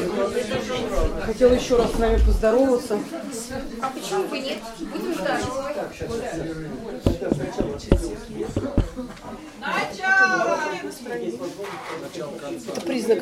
Хотела еще раз с вами поздороваться. А почему бы нет? Будем ждать. Это признак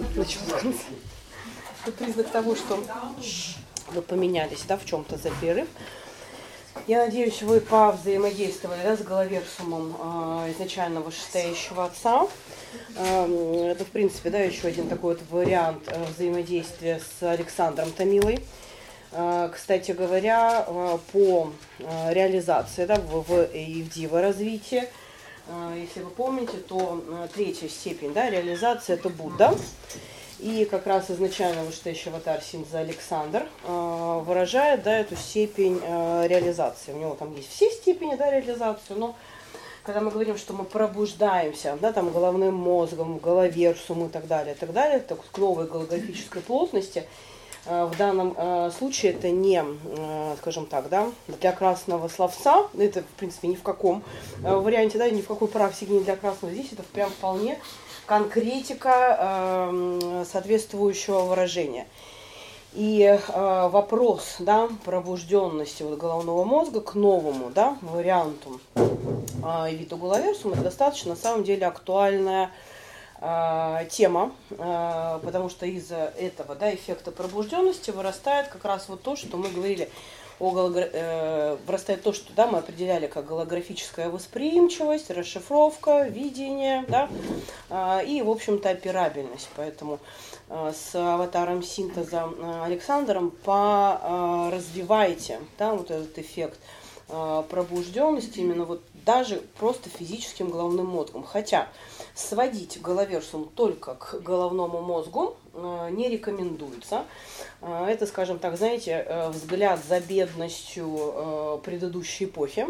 Это признак того, что вы поменялись, да, в чем-то за перерыв. Я надеюсь, вы повзаимодействовали, да, с Головерсумом изначально вышестоящего отца. Это, в принципе, да, еще один такой вот вариант взаимодействия с Александром Томилой. Кстати говоря, по реализации, да, в Ивдива развитии, если вы помните, то третья степень, да, реализации – это Будда. И как раз изначально вышестоящий аватар Синдза Александр выражает, да, эту степень реализации. У него там есть все степени, да, реализации, но когда мы говорим, что мы пробуждаемся, да, там, головным мозгом, головерсум и так далее, так, к новой голографической плотности, в данном случае это не, скажем так, да, для красного словца, это, в принципе, ни в каком варианте, да, ни в какой практике не для красного, здесь это прям вполне конкретика соответствующего выражения. И вопрос, да, пробужденности вот головного мозга к новому, да, варианту и виду головерсума, это достаточно, на самом деле, актуальная тема, потому что из-за этого, да, эффекта пробужденности вырастает как раз вот то, что мы говорили, вырастает то, что, да, мы определяли как голографическая восприимчивость, расшифровка, видение, да, и, в общем-то, операбельность. Поэтому с аватаром синтеза Александром развивайте, да, вот этот эффект пробужденности именно вот даже просто физическим головным мозгом. Хотя сводить головерсум только к головному мозгу не рекомендуется. Это, скажем так, знаете, взгляд за бедностью предыдущей эпохи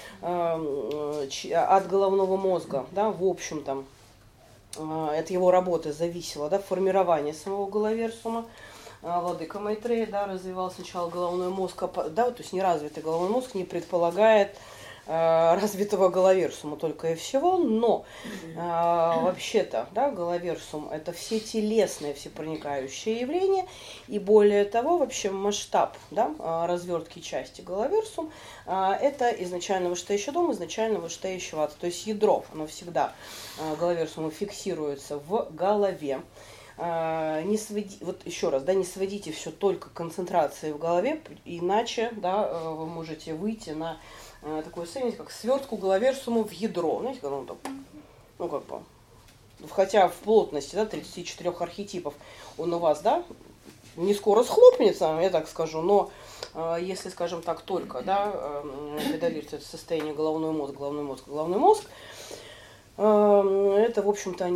от головного мозга, да, в общем-то, от его работы зависело, да, формирование самого головерсума. Владыка Майтрея, да, развивал сначала головной мозг, да, то есть неразвитый головной мозг не предполагает развитого головерсума только и всего, но вообще-то, да, головерсум – это все телесные, всепроникающие явления, и более того, вообще масштаб, да, развертки части головерсум – это изначально вышестоящий дом, изначально вышестоящего ада, то есть ядро, оно всегда, головерсум фиксируется в голове. Вот еще раз, да, не сводите все только к концентрации в голове, иначе, да, вы можете выйти на такое состояние, как свертку головерсума в ядро. Знаете, когда он так, ну, как бы, хотя в плотности, да, 34 архетипов он у вас, да, не скоро схлопнется, я так скажу, но если, скажем так, только, да, педалировать это состояние головной мозг, это, в общем-то,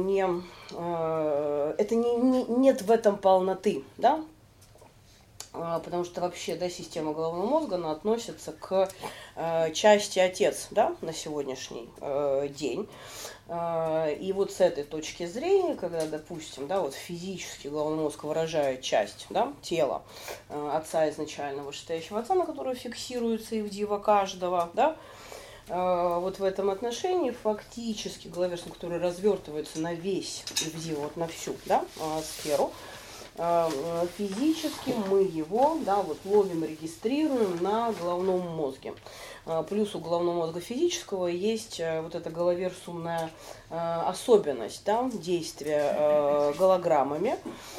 нет в этом полноты, да, потому что вообще, да, система головного мозга, она относится к части отец, да, на сегодняшний день. И вот с этой точки зрения, когда, допустим, да, вот физически головной мозг выражает часть, да, тела отца изначального, вышестоящего отца, на которую фиксируется ивдива каждого, да, вот в этом отношении фактически головерсум, который развертывается на весь ивдив, вот на всю, да, сферу, физически мы его, да, вот ловим, регистрируем на головном мозге. Плюс у головного мозга физического есть вот эта головерсумная особенность, да, действия голограммами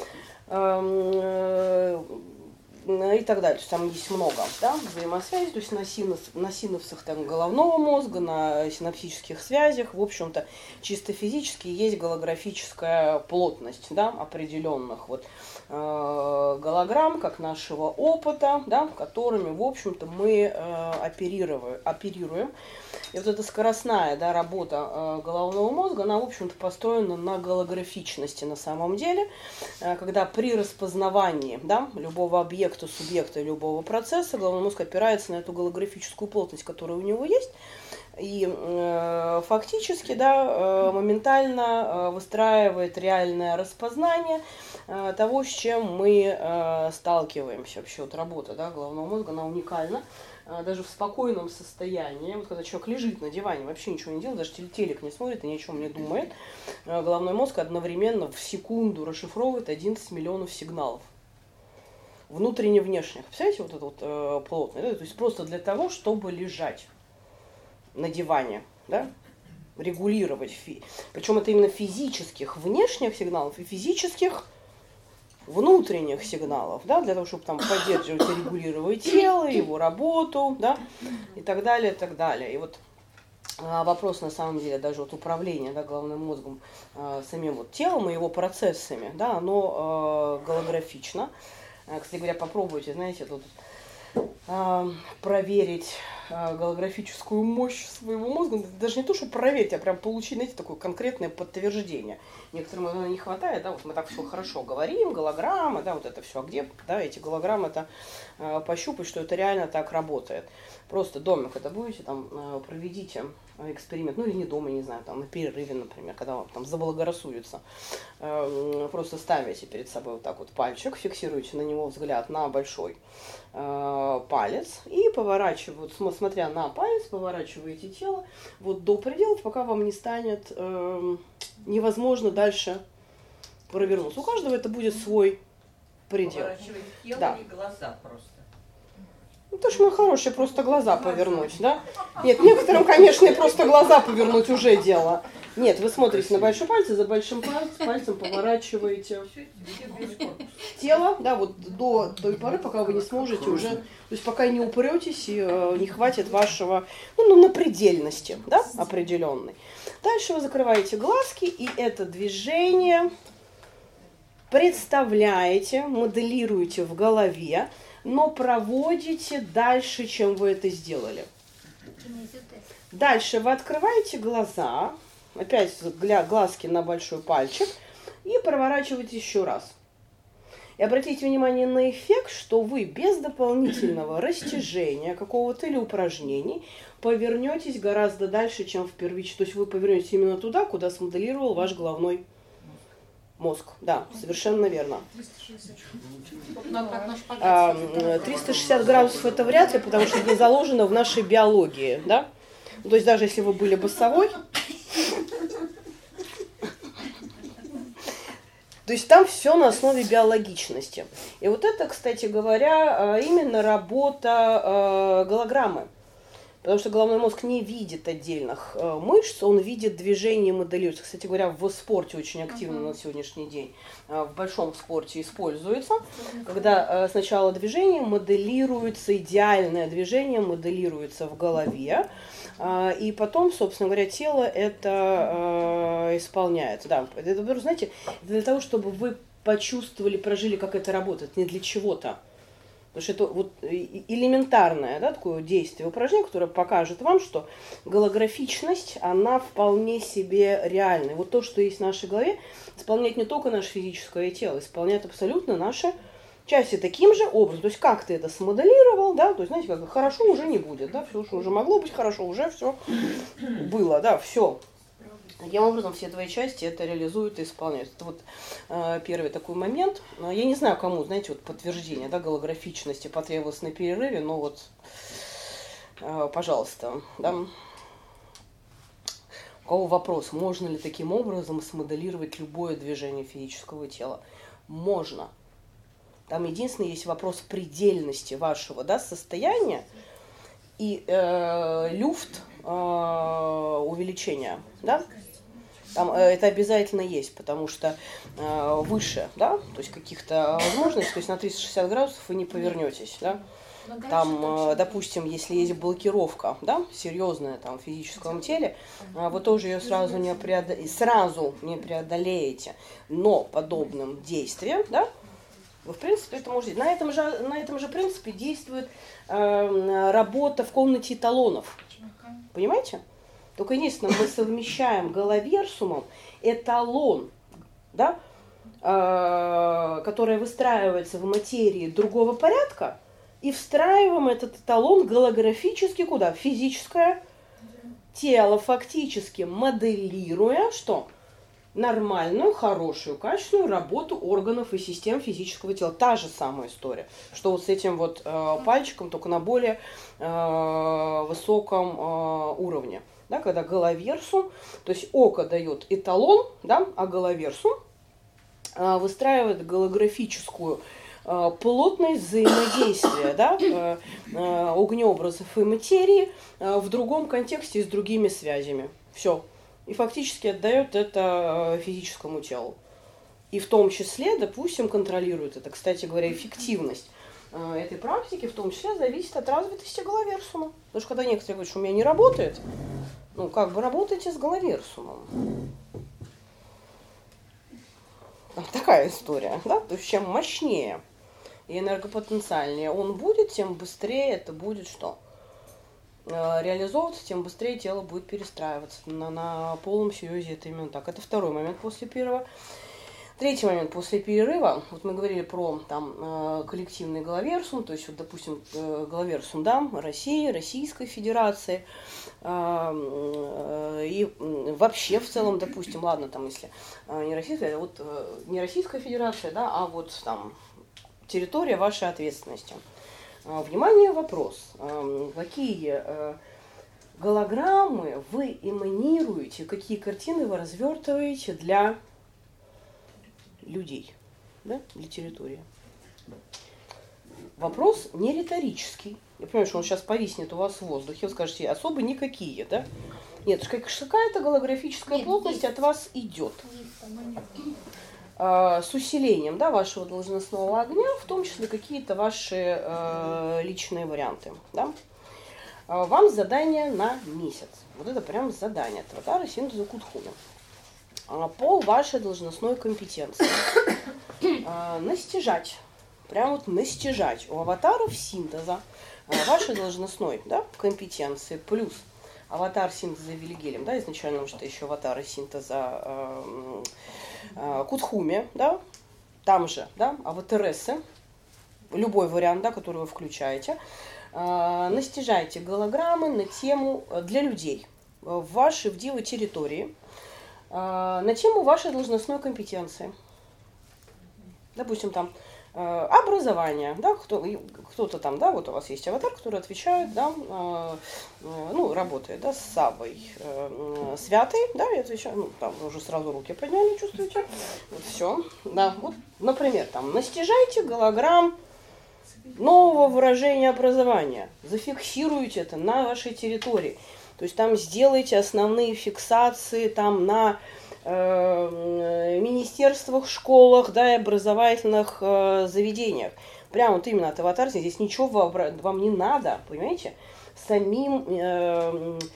и так далее. То есть там есть много, да, взаимосвязей, то есть на синапсах там, головного мозга, на синаптических связях, в общем-то, чисто физически есть голографическая плотность, да, определенных вот голограмм, как нашего опыта, да, которыми, в общем-то, мы оперируем. И вот эта скоростная, да, работа головного мозга, она, в общем-то, построена на голографичности на самом деле, когда при распознавании, да, любого объекта, субъекта, любого процесса головной мозг опирается на эту голографическую плотность, которая у него есть, и фактически, да, моментально выстраивает реальное распознание того, с чем мы сталкиваемся. Вообще вот работа, да, головного мозга, она уникальна. Даже в спокойном состоянии, вот когда человек лежит на диване, вообще ничего не делает, даже телек не смотрит и ни о чем не думает, головной мозг одновременно в секунду расшифровывает 11 миллионов сигналов. Внутренне-внешних. Представляете, вот это вот плотное, да? То есть просто для того, чтобы лежать на диване, да? Регулировать. Причем это именно физических внешних сигналов и физических внутренних сигналов, да, для того, чтобы там поддерживать и регулировать тело, его работу, да, и так далее, и так далее. И вот вопрос, на самом деле, даже вот управления, да, головным мозгом, самим вот телом и его процессами, да, оно голографично. Кстати говоря, попробуйте, знаете, тут проверить голографическую мощь своего мозга. Даже не то, чтобы проверить, а прям получить, знаете, такое конкретное подтверждение. Некоторым этого не хватает, да, вот мы так все хорошо говорим, голограммы, да, вот это все, а где, да, эти голограммы-то пощупать, что это реально так работает. Просто дома, когда будете, там, проведите эксперимент, ну или не дома, не знаю, там, на перерыве, например, когда вам там заблагорассудится, просто ставите перед собой вот так вот пальчик, фиксируете на него взгляд на большой палец и поворачиваете, смотря на палец, поворачиваете тело вот до пределов, пока вам не станет невозможно дальше провернуться. У каждого это будет свой предел. Поворачивать тело, да. И глаза просто. Ну, то, что мы хорошие, просто глаза повернуть, да? Нет, некоторым, конечно, и просто глаза повернуть уже дело. Нет, вы смотрите на большой палец, и за большим пальцем поворачиваете тело, да, вот до той поры, пока вы не сможете уже, то есть пока не упретесь и не хватит вашего, ну, на предельности, да, определенной. Дальше вы закрываете глазки, и это движение представляете, моделируете в голове, но проводите дальше, чем вы это сделали. Дальше вы открываете глаза, опять глазки на большой пальчик, и проворачиваете еще раз. И обратите внимание на эффект, что вы без дополнительного растяжения какого-то или упражнений повернетесь гораздо дальше, чем в первичном. То есть вы повернетесь именно туда, куда смоделировал ваш головной мозг. Да, совершенно верно. 360 градусов это вряд ли, потому что это заложено в нашей биологии, да? То есть даже если вы были босовой, то есть там все на основе биологичности. И вот это, кстати говоря, именно работа голограммы. Потому что головной мозг не видит отдельных мышц, он видит движение, моделируется. Кстати говоря, в спорте очень активно на сегодняшний день, в большом спорте используется, когда сначала движение моделируется, идеальное движение моделируется в голове, и потом, собственно говоря, тело это исполняет. Да, это, знаете, для того, чтобы вы почувствовали, прожили, как это работает, не для чего-то. Потому что это вот элементарное, да, такое действие, упражнение, которое покажет вам, что голографичность, она вполне себе реальна. И вот то, что есть в нашей голове, исполняет не только наше физическое тело, исполняет абсолютно наши части таким же образом. То есть как ты это смоделировал, да, то есть, знаете, как хорошо уже не будет, да, все, что уже могло быть хорошо, уже все было, да, все. Таким образом, все твои части это реализуют и исполняют. Это вот первый такой момент. Я не знаю, кому, знаете, вот подтверждение, да, голографичности потребовалось на перерыве, но вот, пожалуйста, да. У кого вопрос, можно ли таким образом смоделировать любое движение физического тела? Можно. Там единственное есть вопрос предельности вашего, да, состояния и люфт увеличения, да. Там это обязательно есть, потому что выше, да, то есть каких-то возможностей, то есть на 360 градусов вы не повернетесь, да. Там, допустим, если есть блокировка, да, серьезная там в физическом теле, вы тоже ее сразу не преодолеете, но подобным действием, да, вы, в принципе, это можете. На этом же принципе действует работа в комнате эталонов. Понимаете? Только единственное, мы совмещаем головерсумом эталон, да, который выстраивается в материи другого порядка, и встраиваем этот эталон голографически куда? В физическое тело фактически моделируя что? Нормальную, хорошую, качественную работу органов и систем физического тела. Та же самая история, что вот с этим вот пальчиком, только на более высоком уровне. Да, когда головерсум, то есть око дает эталон, да, а головерсум выстраивает голографическую плотность взаимодействия, да, огнеобразов и материи в другом контексте и с другими связями. Все. И фактически отдает это физическому телу. И в том числе, допустим, контролирует это. Кстати говоря, эффективность этой практики в том числе зависит от развитости головерсума. Потому что когда некоторые говорят, что у меня не работает, ну, как бы работайте с головерсумом. Такая история, да? То есть чем мощнее и энергопотенциальнее он будет, тем быстрее это будет что? Реализовываться, тем быстрее тело будет перестраиваться. На полном серьезе это именно так. Это второй момент после перерыва. Третий момент после перерыва. Вот мы говорили про там, коллективный головерсум, то есть, вот, допустим, головерсум да, России, Российской Федерации. И вообще в целом, допустим, ладно, там, если не Российская, вот не Российская Федерация, да, а вот там территория вашей ответственности. Внимание, вопрос. Какие голограммы вы эманируете, какие картины вы развертываете для людей, да, для территории? Вопрос не риторический. Я понимаю, что он сейчас повиснет у вас в воздухе. Вы скажете, особо никакие, да? Нет, какая-то голографическая плотность от вас идет. С усилением, да, вашего должностного огня, в том числе какие-то ваши личные варианты. Да? Вам задание на месяц. Вот это прям задание. Аватара синтеза Кутхуми. По вашей должностной компетенции. Настижать. Прям вот настижать у аватаров синтеза вашей должностной, да, компетенции плюс аватар синтеза Вильгельм, да, изначально, потому что еще аватары синтеза Кутхуми, да, там же, да, аватаресы, любой вариант, да, который вы включаете, настижайте голограммы на тему для людей в вашей вдивой территории, на тему вашей должностной компетенции. Допустим, там образование, да, кто-то там, да, вот у вас есть аватар, который отвечает, да, ну, работает, да, с Саввой Святой, да, и отвечает, ну, там уже сразу руки подняли, чувствуете, вот все, да, вот, например, там, настижайте голограмм нового выражения образования, зафиксируйте это на вашей территории, то есть там сделайте основные фиксации там на министерствах, школах, да, и образовательных заведениях. Прям вот именно от аватара здесь ничего вам не надо, понимаете? Самим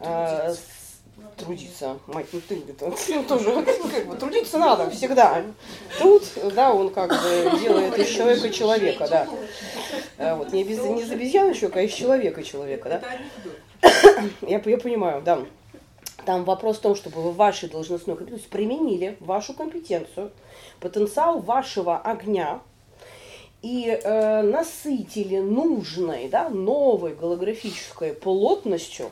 трудиться. Мать, ну ты тоже как бы трудиться надо всегда. Труд, да, он как бы делает из человека человека, да. Вот не из обезьяночек, а из человека, да. Я понимаю, да. Там вопрос в том, чтобы вы вашей должностной компетенции применили вашу компетенцию, потенциал вашего огня и насытили нужной, да, новой голографической плотностью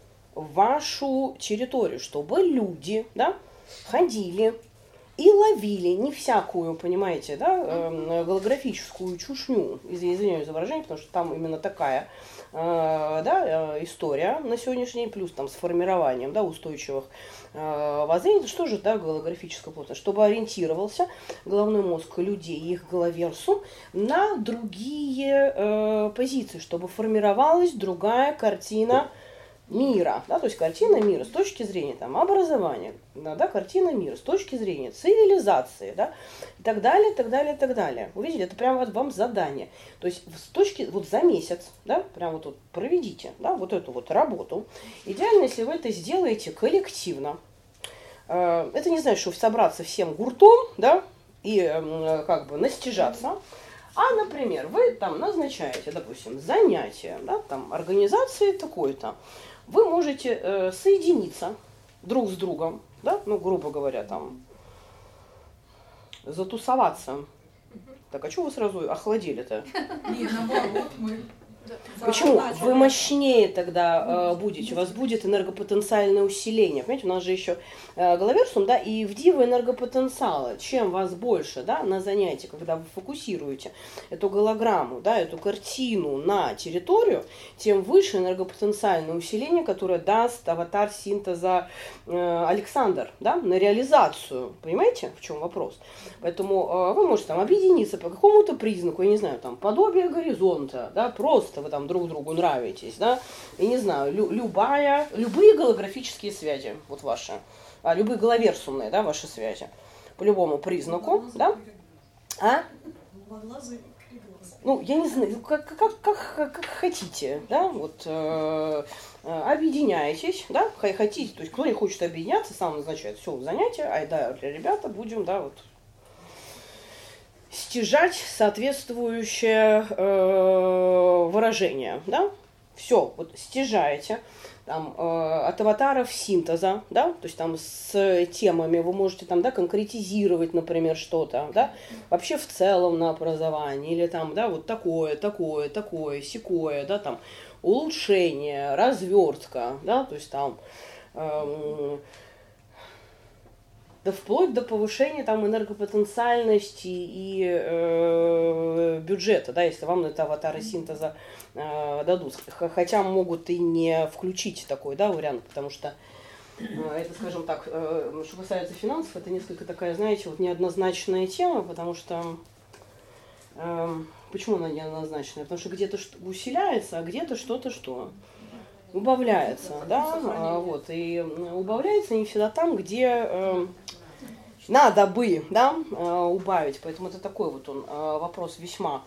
вашу территорию, чтобы люди, да, ходили и ловили не всякую, понимаете, да, голографическую чушню, извиняюсь за выражение, потому что там именно такая, да, история на сегодняшний день, плюс там с формированием, да, устойчивых воззрений, что же, да, голографическая плотность, чтобы ориентировался головной мозг людей и их головерсум на другие позиции, чтобы формировалась другая картина мира, да, то есть картина мира с точки зрения там, образования, да, картина мира с точки зрения цивилизации, да, и так далее, так далее, так далее. Вы видите, это прямо вам задание. То есть с точки, вот за месяц, да, прямо вот тут проведите, да, вот эту вот работу. Идеально, если вы это сделаете коллективно. Это не значит, что собраться всем гуртом, да, и как бы настижаться. А, например, вы там назначаете, допустим, занятие, да, там, организации такой-то. Вы можете соединиться друг с другом, да, ну, грубо говоря, там, затусоваться. Так, а чего вы сразу охладели-то? Не, наоборот, мы Почему? Вы мощнее тогда будете, у вас будет энергопотенциальное усиление. Понимаете, у нас же еще головерсум, да, и в диво энергопотенциала. Чем вас больше, да, на занятии, когда вы фокусируете эту голограмму, да, эту картину на территорию, тем выше энергопотенциальное усиление, которое даст аватар синтеза Александр, да, на реализацию. Понимаете, в чем вопрос? Поэтому вы можете там объединиться по какому-то признаку, я не знаю, там, подобие горизонта, да, просто вы там друг другу нравитесь, да, и не знаю, любые голографические связи, вот ваши, любые головерсумные, да, ваши связи, по любому признаку, да, ну, я не знаю, как хотите, да, вот, объединяйтесь, да, хотите, то есть кто не хочет объединяться, сам назначает все занятие, да, ребята, будем, да, вот, стяжать соответствующее выражение, да, все, вот стяжаете, там, от аватаров синтеза, да, то есть там с темами вы можете там, да, конкретизировать, например, что-то, да, вообще в целом на образование, или там, да, вот такое, сякое, да, там, улучшение, развертка, да, то есть там, да вплоть до повышения там энергопотенциальности и бюджета, да, если вам это аватары синтеза дадут. Хотя могут и не включить такой, да, вариант, потому что это, скажем так, что касается финансов, это несколько такая, знаете, вот неоднозначная тема, потому что почему она неоднозначная? Потому что где-то усиляется, а где-то что-то убавляется, да, вот, и убавляется не всегда там, где надо бы, да, убавить, поэтому это такой вот он вопрос весьма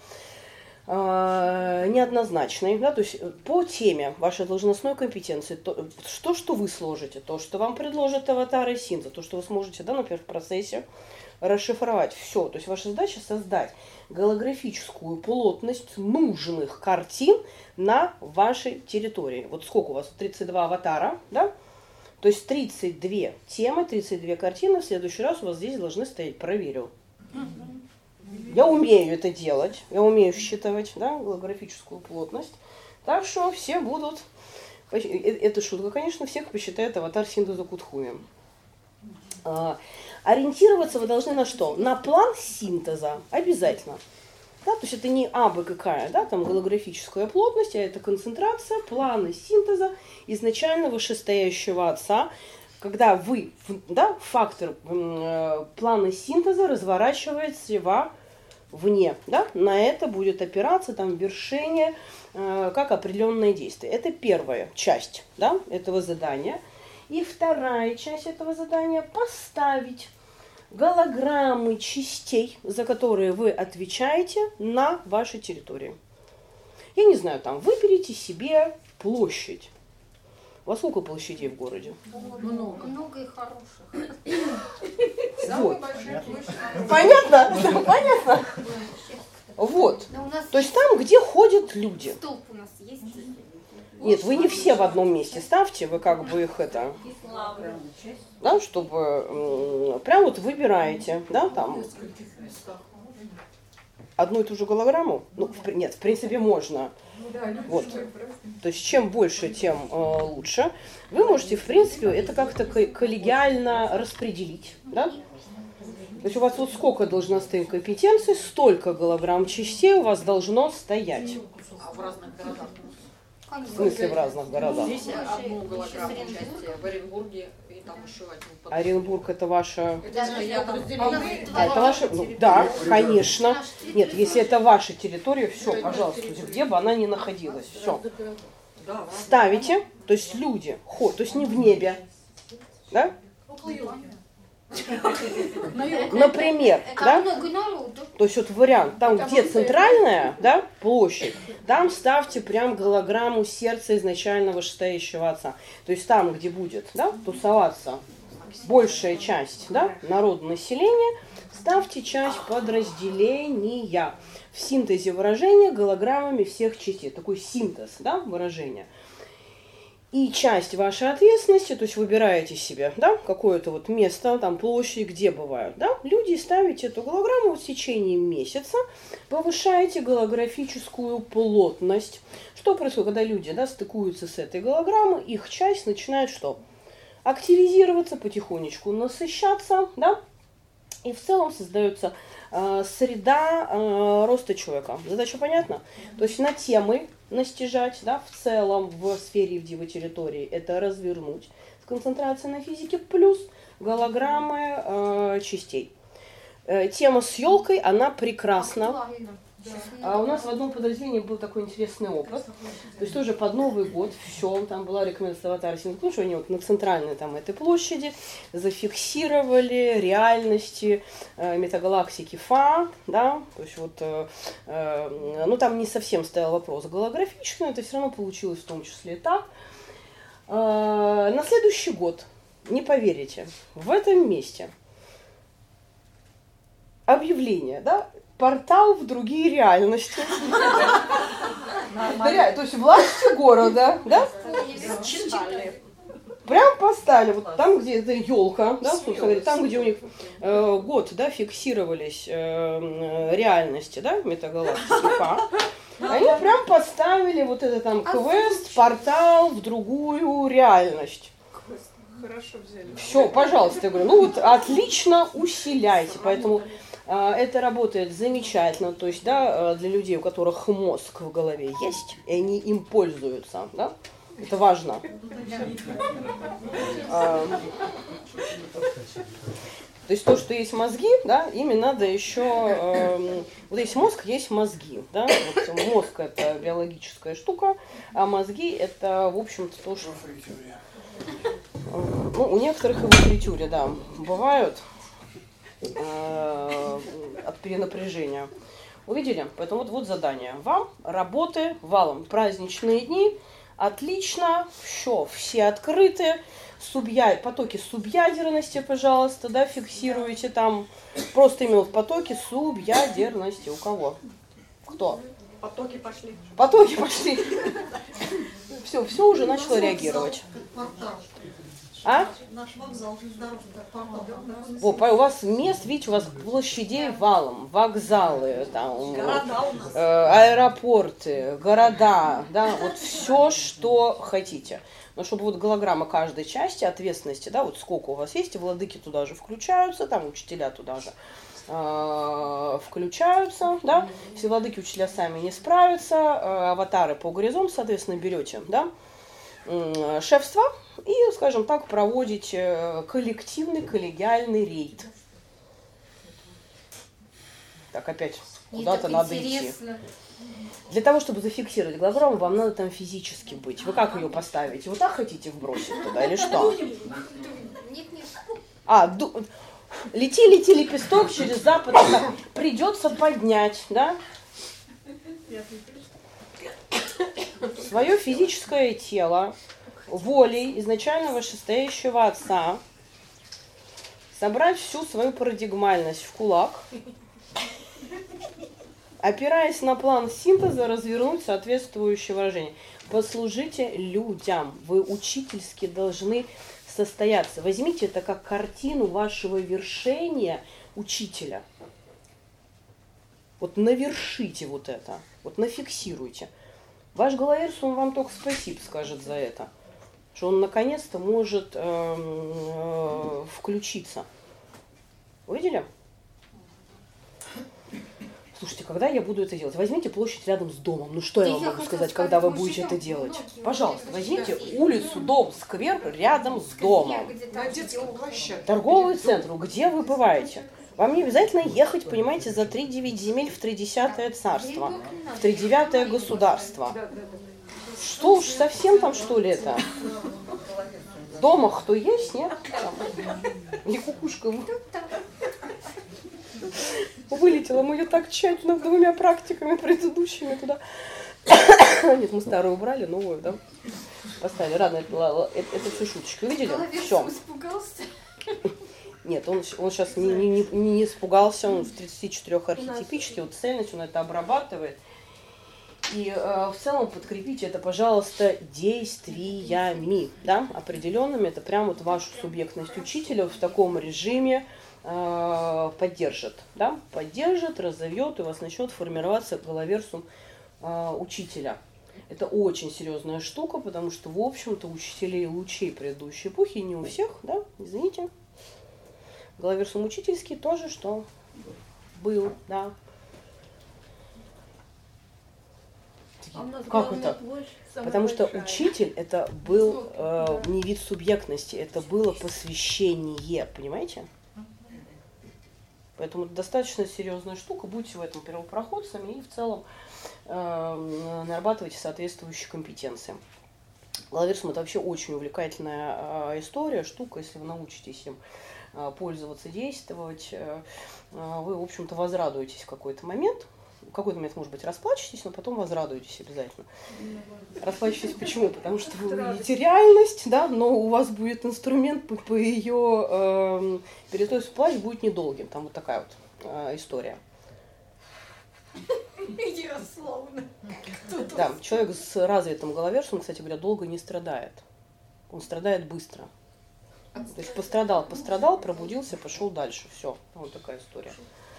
неоднозначный, да, то есть по теме вашей должностной компетенции, что вы сложите, то, что вам предложат аватары синтеза, то, что вы сможете, да, например, в процессе расшифровать, все, то есть ваша задача создать голографическую плотность нужных картин на вашей территории. Вот сколько у вас? 32 аватара, да? То есть 32 темы, 32 картины, в следующий раз у вас здесь должны стоять, проверю. Я умею это делать, я умею считывать, да, голографическую плотность, так что все будут, это шутка, конечно, всех посчитает аватар синтеза Кутхуми. Ориентироваться вы должны на что? На план синтеза обязательно. Да, то есть это не абы какая, да, там голографическая плотность, а это концентрация плана синтеза изначально вышестоящего отца, когда вы, да, фактор плана синтеза разворачивается вне, да, на это будет опираться там вершение как определенное действие. Это первая часть, да, этого задания. И вторая часть этого задания – поставить голограммы частей, за которые вы отвечаете на вашей территории. Я не знаю, там, выберите себе площадь. У вас сколько площадей в городе? Много. Много и хороших. Вот. Понятно? Понятно? Вот. То есть там, где ходят люди. Столб у нас есть. Нет, вы не все в одном месте ставьте, вы как бы их это, да, чтобы прям вот выбираете, да, там одну и ту же голограмму. Ну, нет, в принципе, можно. Вот. То есть чем больше, тем лучше. Вы можете, в принципе, это как-то коллегиально распределить, да? То есть у вас вот сколько должностных компетенций, столько голограмм частей у вас должно стоять. А в разных городах? В смысле в разных городах? Здесь одну голограмму части, в Оренбурге и там еще один. Оренбург это ваша... Это ваша... Ну, да, конечно. Нет, если это ваша территория, все, пожалуйста, где бы она ни находилась, все. Ставите, то есть люди, то есть не в небе, да? Например, да? То есть вот вариант, там где центральная, да, площадь, там ставьте прям голограмму сердца изначально вышестоящего отца. То есть там, где будет, да, тусоваться большая часть, да, народного населения, ставьте часть подразделения. В синтезе выражения голограммами всех частей. Такой синтез, да, выражения. И часть вашей ответственности, то есть выбираете себе, да, какое-то вот место, там, площадь, где бывают, да, люди, ставите эту голограмму в течение месяца, повышаете голографическую плотность. Что происходит, когда люди, да, стыкуются с этой голограммой, их часть начинает что? Активизироваться, потихонечку насыщаться, да, и в целом создается среда роста человека. Задача понятна? То есть на темы настижать, да, в целом в сфере территории это развернуть с концентрацией на физике плюс голограммы частей. Тема с елкой, она прекрасна. У нас в одном подразделении был такой интересный опыт. То есть тоже под Новый год все, там была рекомендация аватара Синклу, что они вот на центральной там этой площади зафиксировали реальности метагалактики Фа, да, то есть вот, ну там не совсем стоял вопрос голографический, но это все равно получилось в том числе и так. На следующий год, не поверите, в этом месте объявление, да, портал в другие реальности. То есть власти города, да? Прям поставили, вот там, где это елка, да, там, где у них год, да, фиксировались реальности, да, метагалактики Фа, они прям поставили вот это там квест, портал в другую реальность. Хорошо взяли. Все, пожалуйста, я говорю, ну вот отлично усиляйте, поэтому это работает замечательно, то есть, да, для людей, у которых мозг в голове есть, и они им пользуются, да, это важно. То есть то, что есть мозги, да, ими надо еще, вот есть мозг, есть мозги, да, вот мозг это биологическая штука, а мозги это, в общем-то, то, что... Ну, у некоторых и в фритюре, да, бывают от перенапряжения. Увидели? Поэтому вот задание. Вам работы валом. Праздничные дни. Отлично. Все открыты. Потоки субъядерности, пожалуйста, да, фиксируете там. Просто именно в потоке субъядерности. У кого? Кто? Потоки пошли. Потоки пошли. Все уже начало реагировать. А? Наш вокзал железнодорожный портал. У вас мест, видите, у вас площадей валом, вокзалы, там, аэропорты, города, да, вот все, что хотите. Но чтобы вот голограмма каждой части ответственности, да, вот сколько у вас есть, и владыки туда же включаются, там учителя туда же включаются, да, если владыки учителя сами не справятся, аватары по горизонту, соответственно, берете, да, шефство и, скажем так, проводите коллективный, коллегиальный рейд. Так, опять куда-то надо идти. Для того, чтобы зафиксировать голограмму, вам надо там физически быть. Вы как ее поставите? Вот так хотите вбросить туда или что? Нет. Лети, лепесток через запад. Придется поднять, да? Свое физическое тело волей изначально вышестоящего отца собрать всю свою парадигмальность в кулак, опираясь на план синтеза, развернуть соответствующее выражение. Послужите людям. Вы учительски должны состояться. Возьмите это как картину вашего вершения учителя. Вот навершите вот это. Вот нафиксируйте. Ваш Головерс, он вам только спасибо скажет за это. Что он наконец-то может включиться. Увидели? Слушайте, когда я буду это делать? Возьмите площадь рядом с домом. Ну что я вам могу сказать, когда вы будете это делать? Пожалуйста, возьмите улицу, дом, сквер рядом с домом. На детской площадке. Торговый центр, где вы бываете? Вам не обязательно ехать, понимаете, за 3-9 земель в 30-е царство, в 39-е государство. Что уж, совсем там, что ли, это? Дома кто есть, нет? Или кукушка вылетела, мы ее так тщательно 2 практиками предыдущими туда. Нет, мы старую убрали, новую, да? Поставили. Ладно, это все шуточки. Видели? Все. Испугался. Нет, он сейчас не испугался, он в 34 архетипически, вот цельность, он это обрабатывает. И в целом подкрепите это, пожалуйста, действиями, да, определенными. Это прям вот вашу субъектность учителя в таком режиме поддержит, да, поддержит, разовьет, и у вас начнет формироваться головерсум учителя. Это очень серьезная штука, потому что, в общем-то, учителей лучей предыдущей эпохи, не у всех, да, извините. Головерсум учительский тоже, что был, да. Как это? Потому что учитель это был не вид субъектности, это было посвящение, понимаете? Поэтому это достаточно серьезная штука, будьте в этом первопроходцами и в целом нарабатывайте соответствующие компетенции. Головерсум это вообще очень увлекательная история, штука, если вы научитесь им пользоваться, действовать, вы, в общем-то, возрадуетесь в какой-то момент. В какой-то момент, может быть, расплачетесь, но потом возрадуетесь обязательно. Расплачетесь почему? Потому что вы увидите реальность, да, но у вас будет инструмент по ее перестойству плач будет недолгим. Там вот такая вот история. Ярославна. Да, человек с развитым головерсумом, кстати говоря, долго не страдает. Он страдает быстро. То есть пострадал, пробудился, пошел дальше. Все, вот такая история.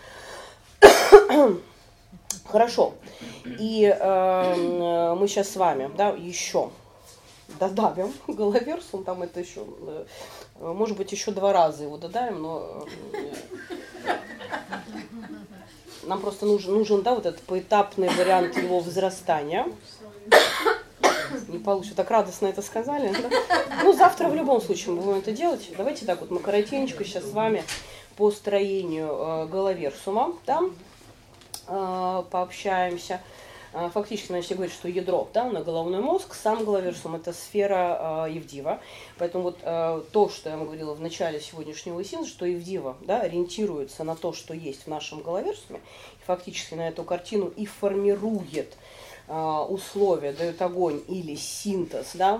Хорошо. И мы сейчас с вами, да, еще додавим головерсум, там это еще, может быть, еще 2 раза его додавим, но нам просто нужен, да, вот этот поэтапный вариант его взрастания. Не получится. Так радостно это сказали. Да? Ну, завтра в любом случае мы будем это делать. Давайте так вот, мы коротенько сейчас с вами по строению головерсума, да, пообщаемся. Фактически, значит, я говорю, что ядро, да, на головной мозг, сам головерсум это сфера Евдива. Поэтому вот то, что я вам говорила в начале сегодняшнего синтеза, что Евдива, да, ориентируется на то, что есть в нашем головерсуме, и фактически на эту картину и формирует условия, дает огонь или синтез, да,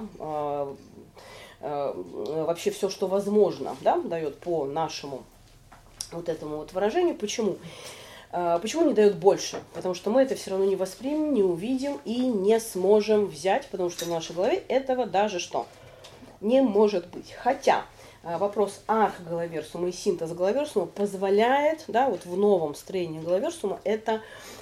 вообще все, что возможно, да, дает по нашему вот этому вот выражению. Почему? Почему не дает больше? Потому что мы это все равно не воспримем, не увидим и не сможем взять, потому что в нашей голове этого даже что? Не может быть. Хотя вопрос архголоверсума и синтез головерсума позволяет, да, вот в новом строении головерсума это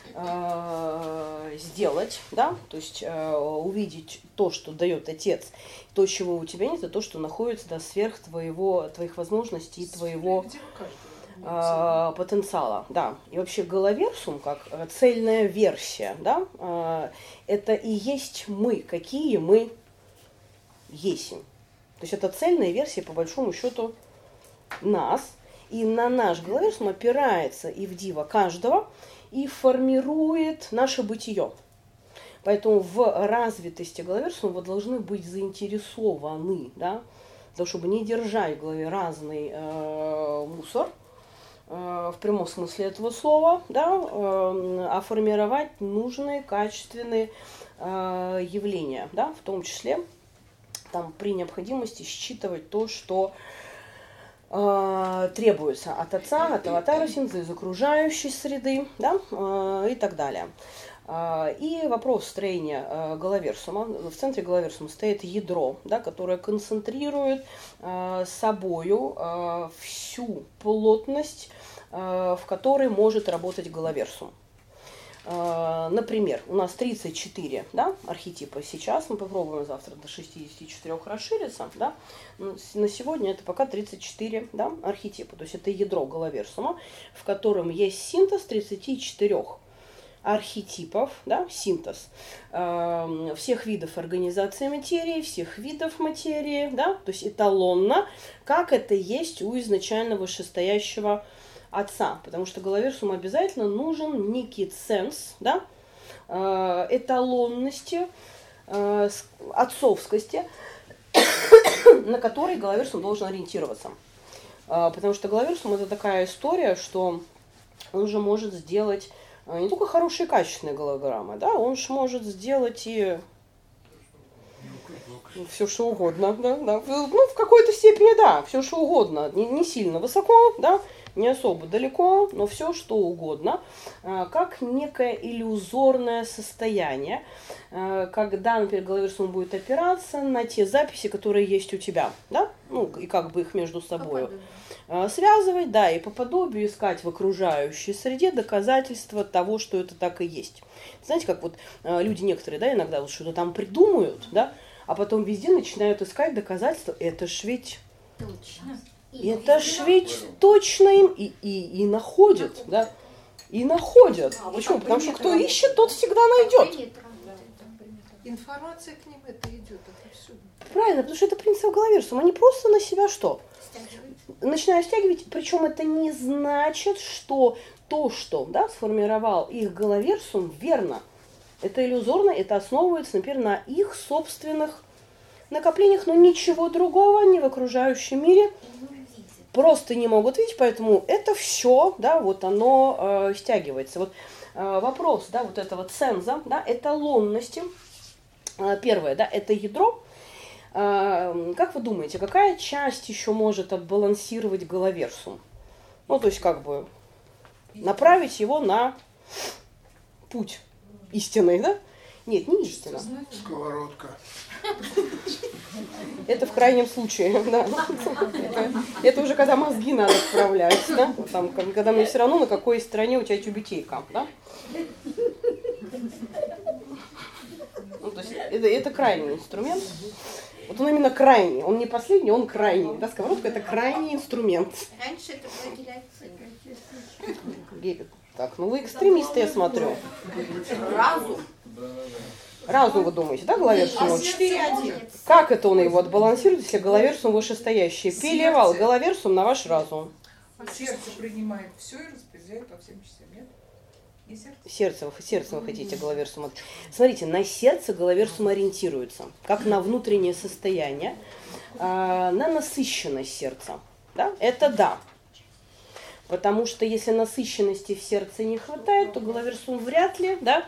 сделать, да, то есть увидеть то, что дает Отец, то, чего у тебя нет, и то, что находится, да, сверх твоих возможностей и твоего потенциала, да. И вообще головерсум, как цельная версия, да, это и есть мы, какие мы есть. То есть это цельная версия, по большому счету, нас, и на наш головерсум опирается Евдива каждого и формирует наше бытие. Поэтому в развитости головерсума вы должны быть заинтересованы, да, для того, чтобы не держать в голове разный мусор, в прямом смысле этого слова, да, а формировать нужные, качественные явления, да, в том числе там, при необходимости считывать то, что требуется от Отца, от аватара синтеза, из окружающей среды, да, и так далее. И вопрос строения головерсума. В центре головерсума стоит ядро, да, которое концентрирует собою всю плотность, в которой может работать головерсум. Например, у нас 34, да, архетипа сейчас, мы попробуем завтра до 64 расшириться, да, на сегодня это пока 34, да, архетипа, то есть это ядро головерсума, в котором есть синтез 34 архетипов, да, синтез всех видов организации материи, всех видов материи, да, то есть эталонно, как это есть у изначально вышестоящего Отца, потому что головерсуму обязательно нужен некий ценз, да, эталонности, отцовскости, на который головерсум должен ориентироваться. Потому что головерсум это такая история, что он же может сделать не только хорошие качественные голограммы, да, он же может сделать и все что угодно, да, да. Ну, в какой-то степени, да, все что угодно, не сильно высоко, да, не особо далеко, но все что угодно, как некое иллюзорное состояние, когда, например, головерсум будет опираться на те записи, которые есть у тебя, да, ну, и как бы их между собой связывать, да, и по подобию искать в окружающей среде доказательства того, что это так и есть. Знаете, как вот люди некоторые, да, иногда вот что-то там придумают, да, а потом везде начинают искать доказательства, это ж ведь... Точно. Это ж ведь точно им и находят, да, и находят. Почему? Потому что кто ищет, тот всегда найдет. Информация к ним это идет, это все. Правильно, потому что это принцип головерсума. Они просто на себя что? Начинают стягивать, причем это не значит, что то, что, да, сформировал их головерсум, верно. Это иллюзорно, это основывается, например, на их собственных накоплениях, но ничего другого они в окружающем мире просто не могут видеть, поэтому это все, да, вот оно стягивается. Вот вопрос, да, вот этого ценза, да, эталонности. Первое, да, это ядро. Как вы думаете, какая часть еще может отбалансировать головерсум? Ну, то есть, как бы, направить его на путь истинный, да? Нет, не истина. Сковородка. Это в крайнем случае, да. Это уже когда мозги надо вправлять, да? Там, когда мне все равно, на какой стороне у тебя тюбетейка, да? Ну, то есть это крайний инструмент. Вот он именно крайний, он не последний, он крайний. Да, сковородка это крайний инструмент. Раньше это была гильотина. Так, ну вы экстремисты, я смотрю. Разум. Разум, вы думаете, да, головерсум? 4-1. Как это он его отбалансирует, если головерсум вышестоящий? Перевал головерсум на ваш разум. Сердце принимает все и распределяет по всем частям, нет? И сердце? Сердцем вы хотите головерсум. Смотрите, на сердце головерсум ориентируется, как на внутреннее состояние, на насыщенность сердца. Да? Это да. Потому что если насыщенности в сердце не хватает, то головерсум вряд ли, да,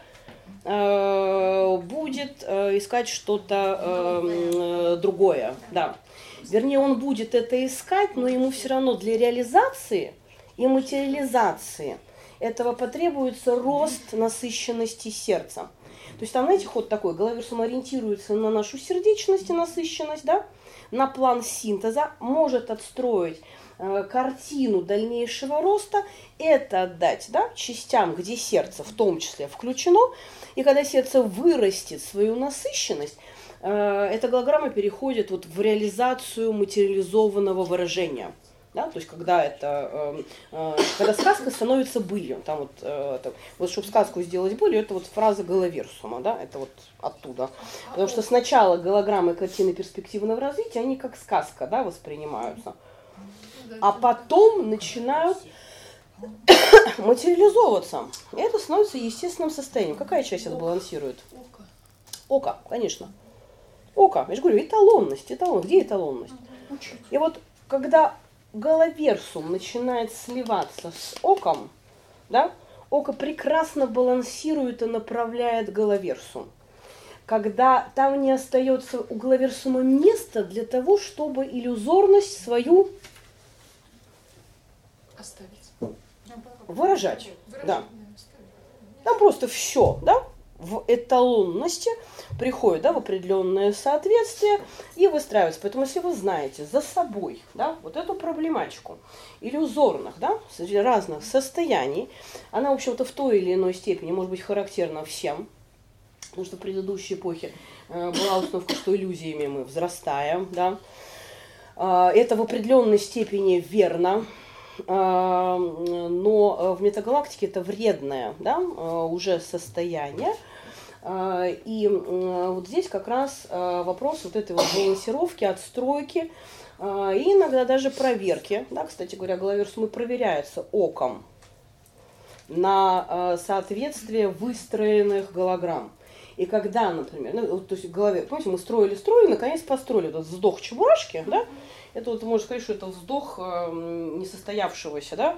будет искать что-то другое. Да. Вернее, он будет это искать, но ему все равно для реализации и материализации этого потребуется рост насыщенности сердца. То есть там, знаете, ход такой, головерсум ориентируется на нашу сердечность и насыщенность, да, на план синтеза, может отстроить картину дальнейшего роста, это отдать, да, частям, где сердце в том числе включено, и когда сердце вырастет свою насыщенность, эта голограмма переходит вот в реализацию материализованного выражения. Да, то есть когда сказка становится былью, там вот чтобы сказку сделать былью, это вот фраза головерсума, да, это вот оттуда. Потому что сначала голограммы, картины перспективного развития, они как сказка, да, воспринимаются, а потом начинают материализовываться. И это становится естественным состоянием. Какая часть это балансирует? Око, конечно. Око, я же говорю, эталонность. Где эталонность? И вот когда головерсум начинает сливаться с оком, да, око прекрасно балансирует и направляет головерсум. Когда там не остается у головерсума места для того, чтобы иллюзорность свою Оставить. выражать. Да. Там просто все, да, в эталонности приходит, да, в определенное соответствие и выстраивается. Поэтому, если вы знаете за собой, да, вот эту проблематику иллюзорных, да, разных состояний, она, в общем-то, в той или иной степени может быть характерна всем, потому что в предыдущей эпохе была установка, что иллюзиями мы взрастаем, да. Это в определенной степени верно. Но в метагалактике это вредное, да, уже состояние. И вот здесь как раз вопрос вот этой вот балансировки, отстройки и иногда даже проверки. Да, кстати говоря, головерсумы проверяются оком на соответствие выстроенных голограмм. И когда, например, ну, то есть в голове, помните, мы строили, наконец построили этот вздох Чебурашки, да? Это вот можно сказать, что это вздох несостоявшегося, да,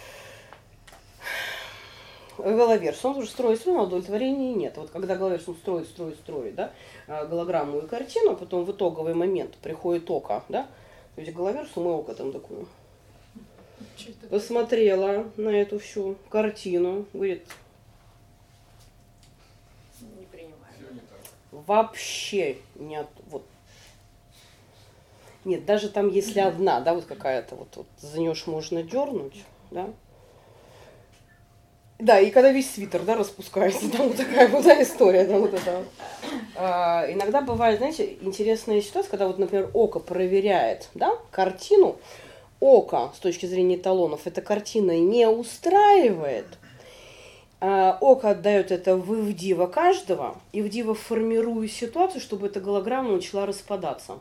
головерсум. Он уже строит, но удовлетворения нет. Вот когда головерсум строит, да, голограмму и картину, потом в итоговый момент приходит око, да, то есть головерсум и око там такое. Что-то посмотрела на эту всю картину, говорит, Не принимаю. вообще нет, вот. Нет, даже там, если одна, да, вот какая-то, вот за нее ж можно дернуть, да. Да, и когда весь свитер, да, распускается, там вот такая вот история, да, вот это. Иногда бывает, знаете, интересная ситуация, когда вот, например, око проверяет, да, картину, око с точки зрения эталонов эта картина не устраивает, око отдает это в Ивдива каждого, и Ивдива формирует ситуацию, чтобы эта голограмма начала распадаться.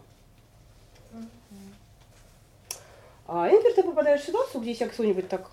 И, например, ты попадаешь в ситуацию, где тебя кто-нибудь так...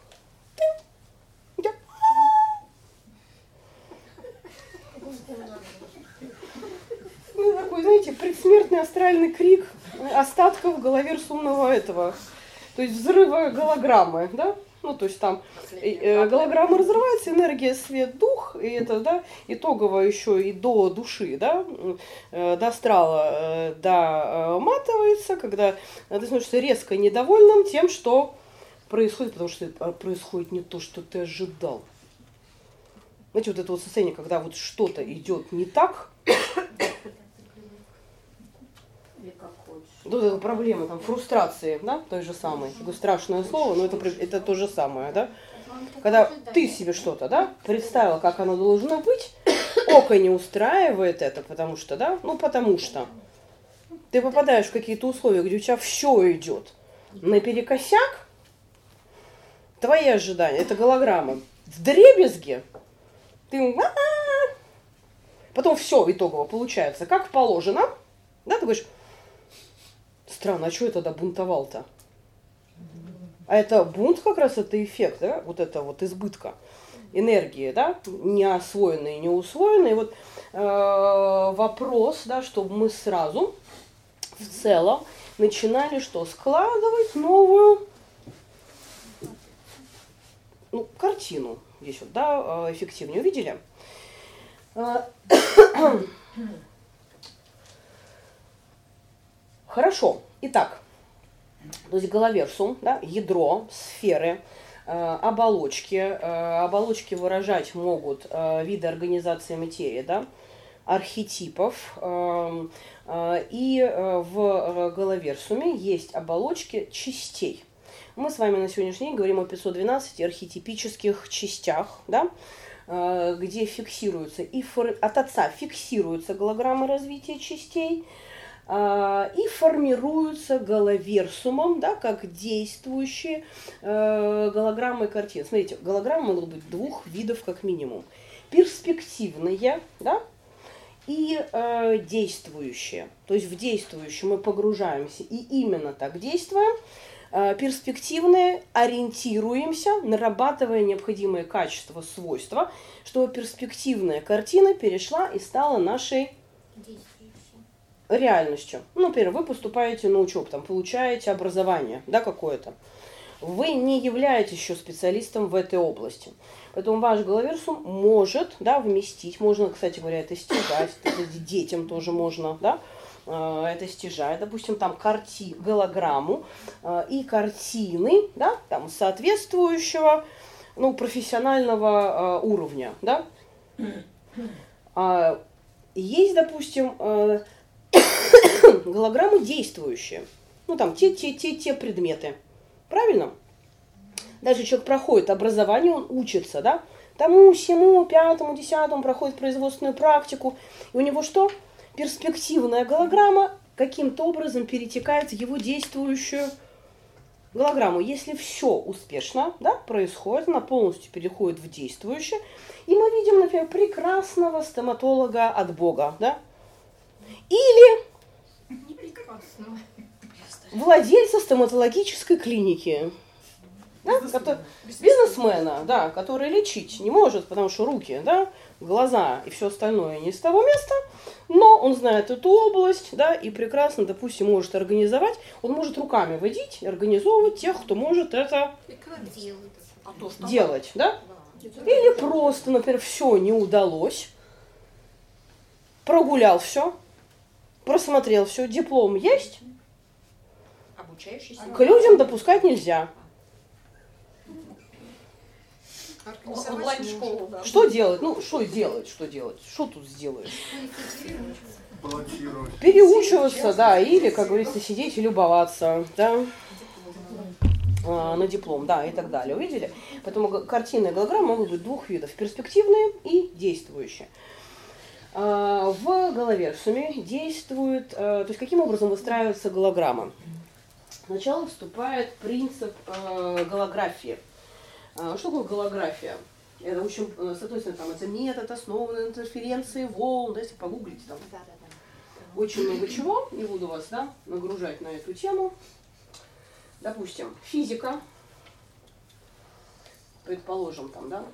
Ну, такой, знаете, предсмертный астральный крик остатков головерсумного этого, то есть взрыва голограммы, да? Ну, то есть там голограмма разрывается, энергия, свет, дух, и это, да, итогово еще и до души, да, до астрала доматывается, когда ты становишься резко недовольным тем, что происходит, потому что происходит не то, что ты ожидал. Знаете, вот это вот состояние, когда вот что-то идет не так, вот эта проблема, там, фрустрации, да, той же самой. Такое страшное слово, но это то же самое, да. Когда ты себе что-то, да, представила, как оно должно быть, око не устраивает это, потому что, да, ну, потому что ты попадаешь в какие-то условия, где у тебя все идет наперекосяк, твои ожидания, это голограмма, вдребезги, ты потом все итогово получается, как положено, да, ты говоришь, странно, а что я тогда бунтовал-то? А это бунт как раз это эффект, да, вот это вот избытка энергии, да, не освоенной, не усвоенной. Вот вопрос, да, чтобы мы сразу в целом начинали что? Складывать новую картину. Здесь вот, да, эффективнее увидели. Хорошо. Итак, то есть головерсум, да, ядро, сферы, оболочки. Оболочки выражать могут виды организации материи, да, архетипов. И в головерсуме есть оболочки частей. Мы с вами на сегодняшний день говорим о 512 архетипических частях, да, где фиксируются от отца фиксируются голограммы развития частей, и формируются головерсумом, да, как действующие голограммы картин. Смотрите, голограммы могут быть двух видов как минимум. Перспективные, да, и действующие. То есть в действующие мы погружаемся и именно так действуем. Перспективные ориентируемся, нарабатывая необходимые качества, свойства, чтобы перспективная картина перешла и стала нашей реальностью. Ну, например, вы поступаете на учебу, там, получаете образование, да, какое-то. Вы не являетесь еще специалистом в этой области. Поэтому ваш головерсум может, да, вместить, можно, кстати говоря, это стяжать, детям тоже можно, да, это стяжать, допустим, там голограмму и картины, да, там, соответствующего, ну, профессионального уровня, да. Есть, допустим, голограммы действующие. Ну, там, те предметы. Правильно? Даже человек проходит образование, он учится, да? Тому, всему, 5-му, 10-му проходит производственную практику. И у него что? Перспективная голограмма каким-то образом перетекает в его действующую голограмму. Если все успешно, да, происходит, она полностью переходит в действующее. И мы видим, например, прекрасного стоматолога от Бога, да? Или владельца стоматологической клиники, да, бизнесмена, да, который лечить не может, потому что руки, да, глаза и все остальное не с того места, но он знает эту область, да, и прекрасно, допустим, может организовать, он может руками водить, организовывать тех, кто может это делать, да? Или просто, например, все не удалось, прогулял все, просмотрел все, диплом есть, Обучающийся. к людям допускать нельзя. Организовать Онлайн-школу, можно. да. Что делать? Ну, что делать? Что делать? Что тут сделаешь? Балансировать. Переучиваться, да, или, как говорится, сидеть и любоваться, да, на диплом, да, и так далее. Увидели? Поэтому картины и голограммы могут быть двух видов: перспективные и действующие. В Головерсуме действует, то есть каким образом выстраивается голограмма? Сначала вступает принцип голографии. Что такое голография? Это, в общем, соответственно, там это метод, основанный на интерференции волн, да, если погуглите там. Очень много чего, не буду вас, да, нагружать на эту тему. Допустим, физика, предположим, там, да,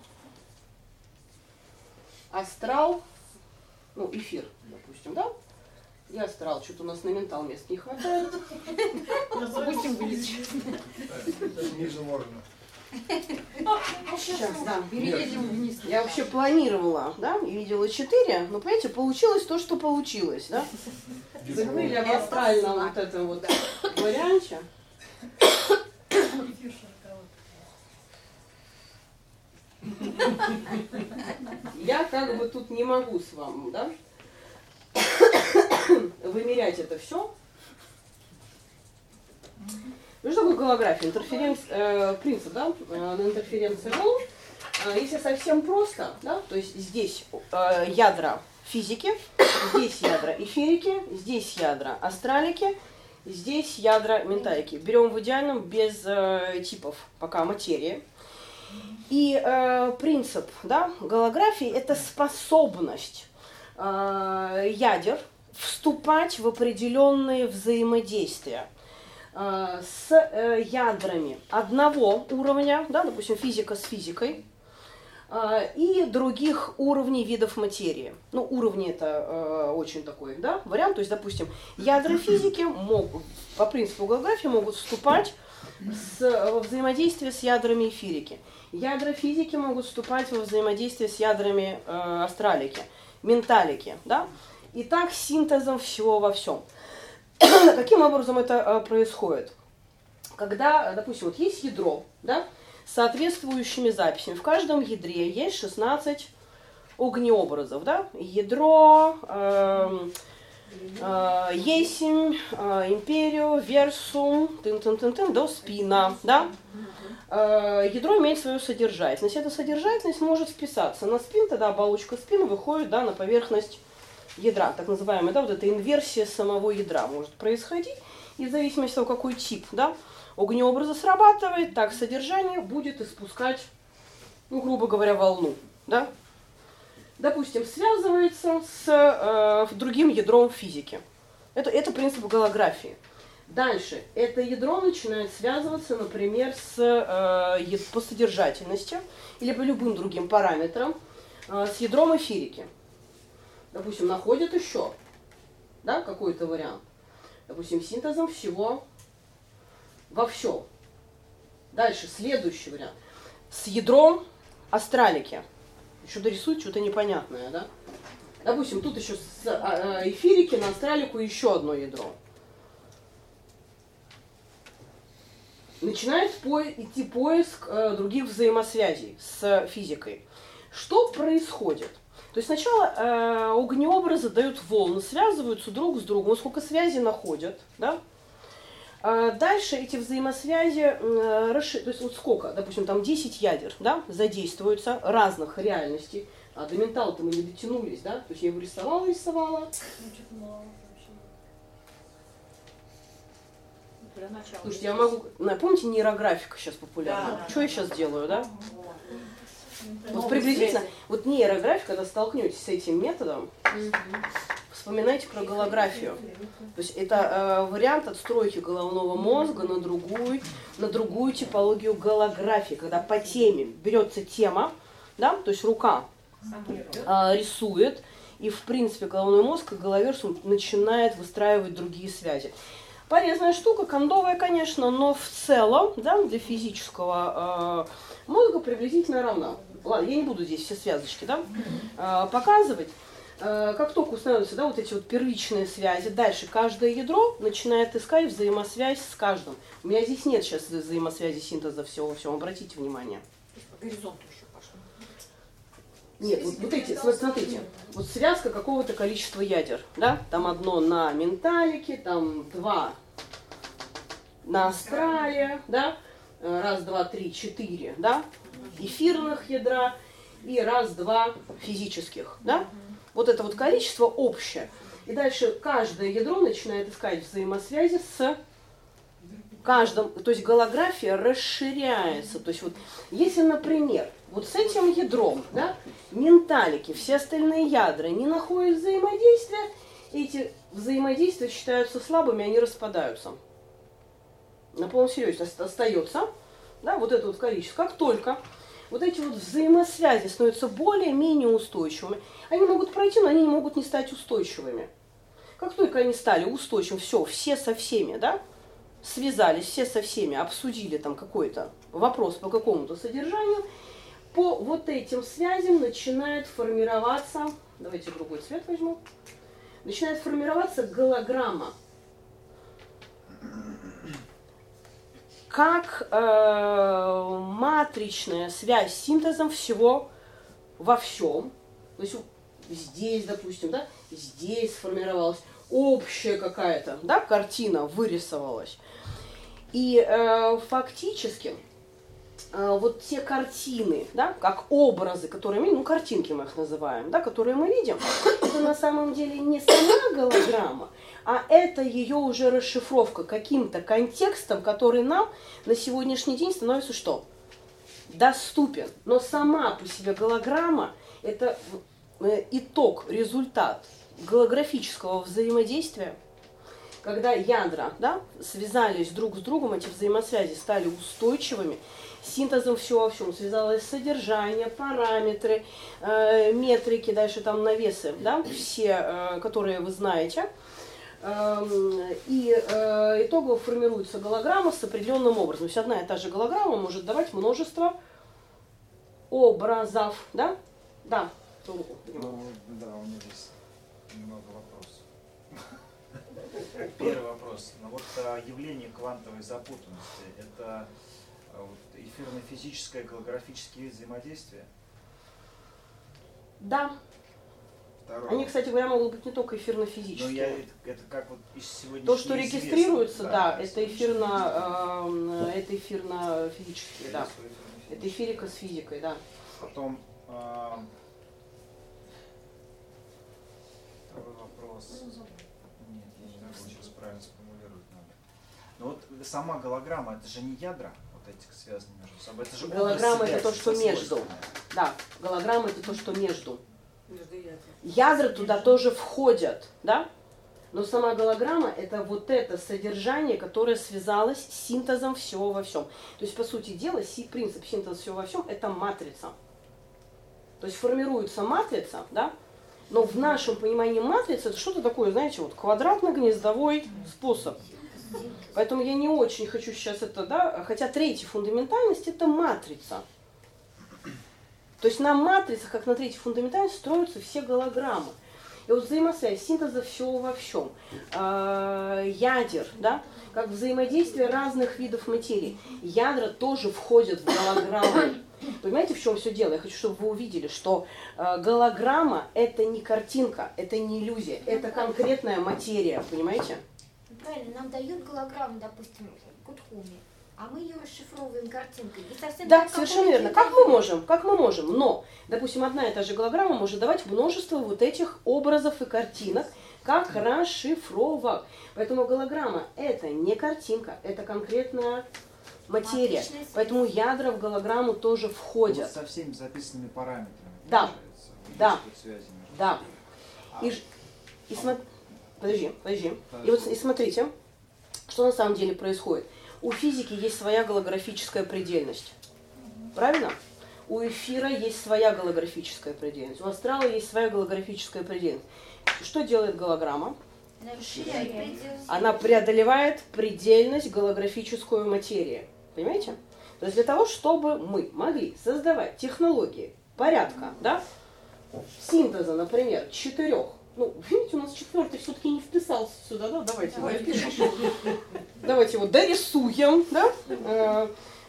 астрал, ну, эфир, допустим, да, и астрал, что-то у нас на ментал мест не хватает. Будем вылечить. Ниже можно. Сейчас, да. Переедем вниз. Я вообще планировала, да, и видела 4, но, понимаете, получилось то, что получилось, да. Заговорили об астральном вот этом вот варианте. Я как бы тут не могу с вами, да, вымерять это все. Ну что такое голография? Принцип, да, интерференции волн. Если совсем просто, да, то есть здесь ядра физики, здесь ядра эфирики, здесь ядра астралики, здесь ядра менталики. Берем в идеальном без типов пока материи. И принцип, да, голографии – это способность ядер вступать в определенные взаимодействия с ядрами одного уровня, да, допустим, физика с физикой, и других уровней видов материи. Ну, уровни это очень такой, да, вариант. То есть, допустим, ядра физики могут, по принципу голографии, могут вступать во взаимодействие с ядрами эфирики. Ядра физики могут вступать во взаимодействие с ядрами астралики, менталики, да. И так синтезом всего во всем. Каким образом это происходит? Когда, допустим, вот есть ядро, да, с соответствующими записями. В каждом ядре есть 16 огнеобразов, да. Ядро, есим, империю, версум, до спина, да. Ядро имеет свою содержательность. Эта содержательность может вписаться на спин, тогда оболочка спины выходит, да, на поверхность ядра, так называемая, да, вот эта инверсия самого ядра может происходить, и в зависимости от того, какой тип, да, огнеобраза срабатывает, так содержание будет испускать, ну, грубо говоря, волну, да. Допустим, связывается с другим ядром физики. Это принцип голографии. Дальше, это ядро начинает связываться, например, по содержательности или по любым другим параметрам с ядром эфирики. Допустим, находят еще, да, какой-то вариант. Допустим, синтезом всего во всем. Дальше, следующий вариант. С ядром астралики. Что-то рисует, что-то непонятное, да? Допустим, тут еще с эфирики на астралику еще одно ядро. Начинает идти поиск других взаимосвязей с физикой. Что происходит? То есть сначала огнеобразы дают волны, связываются друг с другом, сколько связей находят, да? Дальше эти взаимосвязи, то есть вот сколько, допустим, там 10 ядер, да, задействуются разных реальностей, а до ментала-то мы не дотянулись, да, то есть я его рисовала. Слушайте, я могу, помните, нейрографика сейчас популярна? Да. Что я сейчас делаю, да? Вот приблизительно, вот нейрографика, когда столкнетесь с этим методом, вспоминайте про голографию. То есть это вариант отстройки головного мозга на другую типологию голографии, когда по теме берется тема, да, то есть рука рисует, и в принципе головной мозг и головерсум начинает выстраивать другие связи. Полезная штука, кондовая, конечно, но в целом, да, для физического мозга приблизительно равна. Ладно, я не буду здесь все связочки, да, показывать. Как только устанавливаются, да, вот эти вот первичные связи, дальше каждое ядро начинает искать взаимосвязь с каждым. У меня здесь нет сейчас взаимосвязи синтеза всего, обратите внимание. По горизонту еще пошла. Нет, вот эти, смотрите, вот связка какого-то количества ядер, да, там одно на менталике, там два на астрале, да, раз, два, три, четыре, да, эфирных ядра и раз, два физических, да. Вот это вот количество общее. И дальше каждое ядро начинает искать взаимосвязи с каждым, то есть голография расширяется. То есть вот, если, например, вот с этим ядром, да, менталики, все остальные ядра не находят взаимодействия, эти взаимодействия считаются слабыми, они распадаются. На полном серьезе остается, да, вот это вот количество. Как только вот эти вот взаимосвязи становятся более-менее устойчивыми, они могут пройти, но они не могут не стать устойчивыми. Как только они стали устойчивыми, все со всеми, да, связались, все со всеми, обсудили там какой-то вопрос по какому-то содержанию, по вот этим связям начинает формироваться, давайте другой цвет возьму, начинает формироваться голограмма. Как матричная связь с синтезом всего во всем. То есть здесь, допустим, да, здесь сформировалась общая какая-то, да, картина вырисовалась. И фактически вот те картины, да, как образы, которые мы, ну, картинки мы их называем, да, которые мы видим, это на самом деле не сама голограмма, а это ее уже расшифровка каким-то контекстом, который нам на сегодняшний день становится что? Доступен. Но сама по себе голограмма – это итог, результат голографического взаимодействия, когда ядра, да, связались друг с другом, эти взаимосвязи стали устойчивыми, синтезом все во всем связалось содержание, параметры, метрики, дальше там навесы, да, все, которые вы знаете. И итогово формируется голограмма с определенным образом. То есть одна и та же голограмма может давать множество образов, да? Да. Ну, да, у меня здесь много вопросов. Первый вопрос. Ну вот явление квантовой запутанности – это вот эфирно-физическое голографические взаимодействия? Да. Второй. Они, кстати говоря, могут быть не только эфирно-физические. Но это как вот из сегодняшнего. То, что регистрируется, да, это эфирно-физические, да. Это эфирика с физикой, да. Потом второй вопрос. Нет, я не могу сейчас правильно сформулировать надо. Но вот сама голограмма, это же не ядра, вот этих связаны между собой. Это же голограмма это то, что между. Да, голограмма это то, что между. Ядра туда тоже входят, да? Но сама голограмма это вот это содержание, которое связалось с синтезом всего во всем. То есть, по сути дела, принцип синтеза всего во всем это матрица. То есть формируется матрица, да? Но в нашем понимании матрицы это что-то такое, знаете, вот квадратно-гнездовой способ. Поэтому я не очень хочу сейчас это, да, хотя третья фундаментальность это матрица. То есть на матрицах, как на третьей фундаментальности, строятся все голограммы. И вот взаимосвязь синтеза всего во всем, ядер, да, как взаимодействие разных видов материи. Ядра тоже входят в голограмму. Понимаете, в чем все дело? Я хочу, чтобы вы увидели, что голограмма это не картинка, это не иллюзия, это конкретная материя, понимаете? Правильно, нам дают голограмму, допустим, Кутхуми, а мы ее расшифровываем картинкой. И совсем Да, как совершенно верно. Как мы можем, но, допустим, одна и та же голограмма может давать множество вот этих образов и картинок, как расшифровок. Поэтому голограмма это не картинка, это конкретная материя. Поэтому ядра в голограмму тоже входят. Вот со всеми записанными параметрами. Да, да, связи между да. собой. Подожди. И вот и смотрите, что на самом деле происходит. У физики есть своя голографическая предельность. Правильно? У эфира есть своя голографическая предельность. У астрала есть своя голографическая предельность. Что делает голограмма? Она расширяет предельность. Она преодолевает предельность голографическую материи. Понимаете? То есть для того, чтобы мы могли создавать технологии порядка, да, синтеза, например, 4. Ну, видите, у нас 4 все-таки не вписался сюда, да? Давайте его дорисуем, да?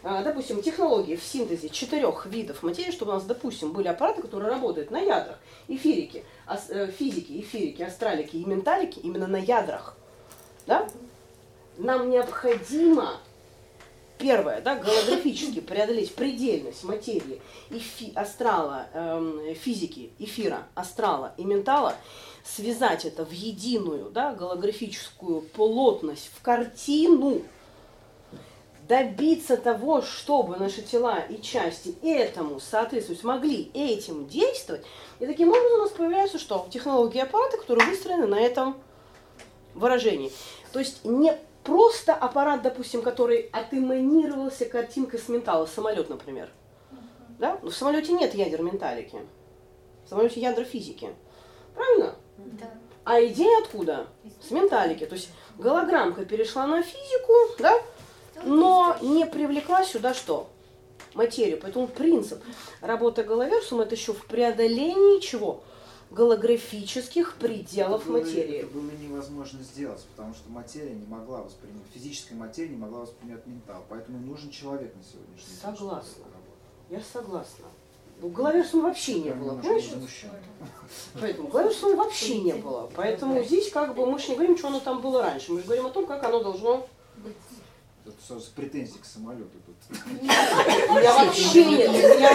допустим, технологии в синтезе 4 видов материи, чтобы у нас, допустим, были аппараты, которые работают на ядрах, физики, эфирики, астралики и менталики именно на ядрах. Да? Нам необходимо, первое, да, голографически преодолеть предельность материи астрала, физики, эфира, астрала и ментала, связать это в единую, да, голографическую плотность, в картину, добиться того, чтобы наши тела и части этому соответствовать, могли этим действовать. И таким образом у нас появляются что? Технологии и аппараты, которые выстроены на этом выражении. То есть не просто аппарат, допустим, который отэманировался картинкой с ментала, самолет, например. Да? Но в самолете нет ядер менталики. В самолете ядра физики. Правильно? Да. А идея откуда? С менталики. То есть голограммка перешла на физику, да? Но не привлекла сюда что? Материю. Поэтому принцип работы головерсума — это еще в преодолении чего? Голографических пределов материи. Это было невозможно сделать, потому что материя не могла воспринимать, физическая материя не могла воспринимать ментал. Поэтому нужен человек на сегодняшний день. Согласна. Я согласна. Ну, головерсума вообще не было, понимаешь? Поэтому головерсума вообще не было. Поэтому здесь как бы мы же не говорим, что оно там было раньше. Мы же говорим о том, как оно должно быть. Это сразу претензии к самолету тут. У меня вообще нет,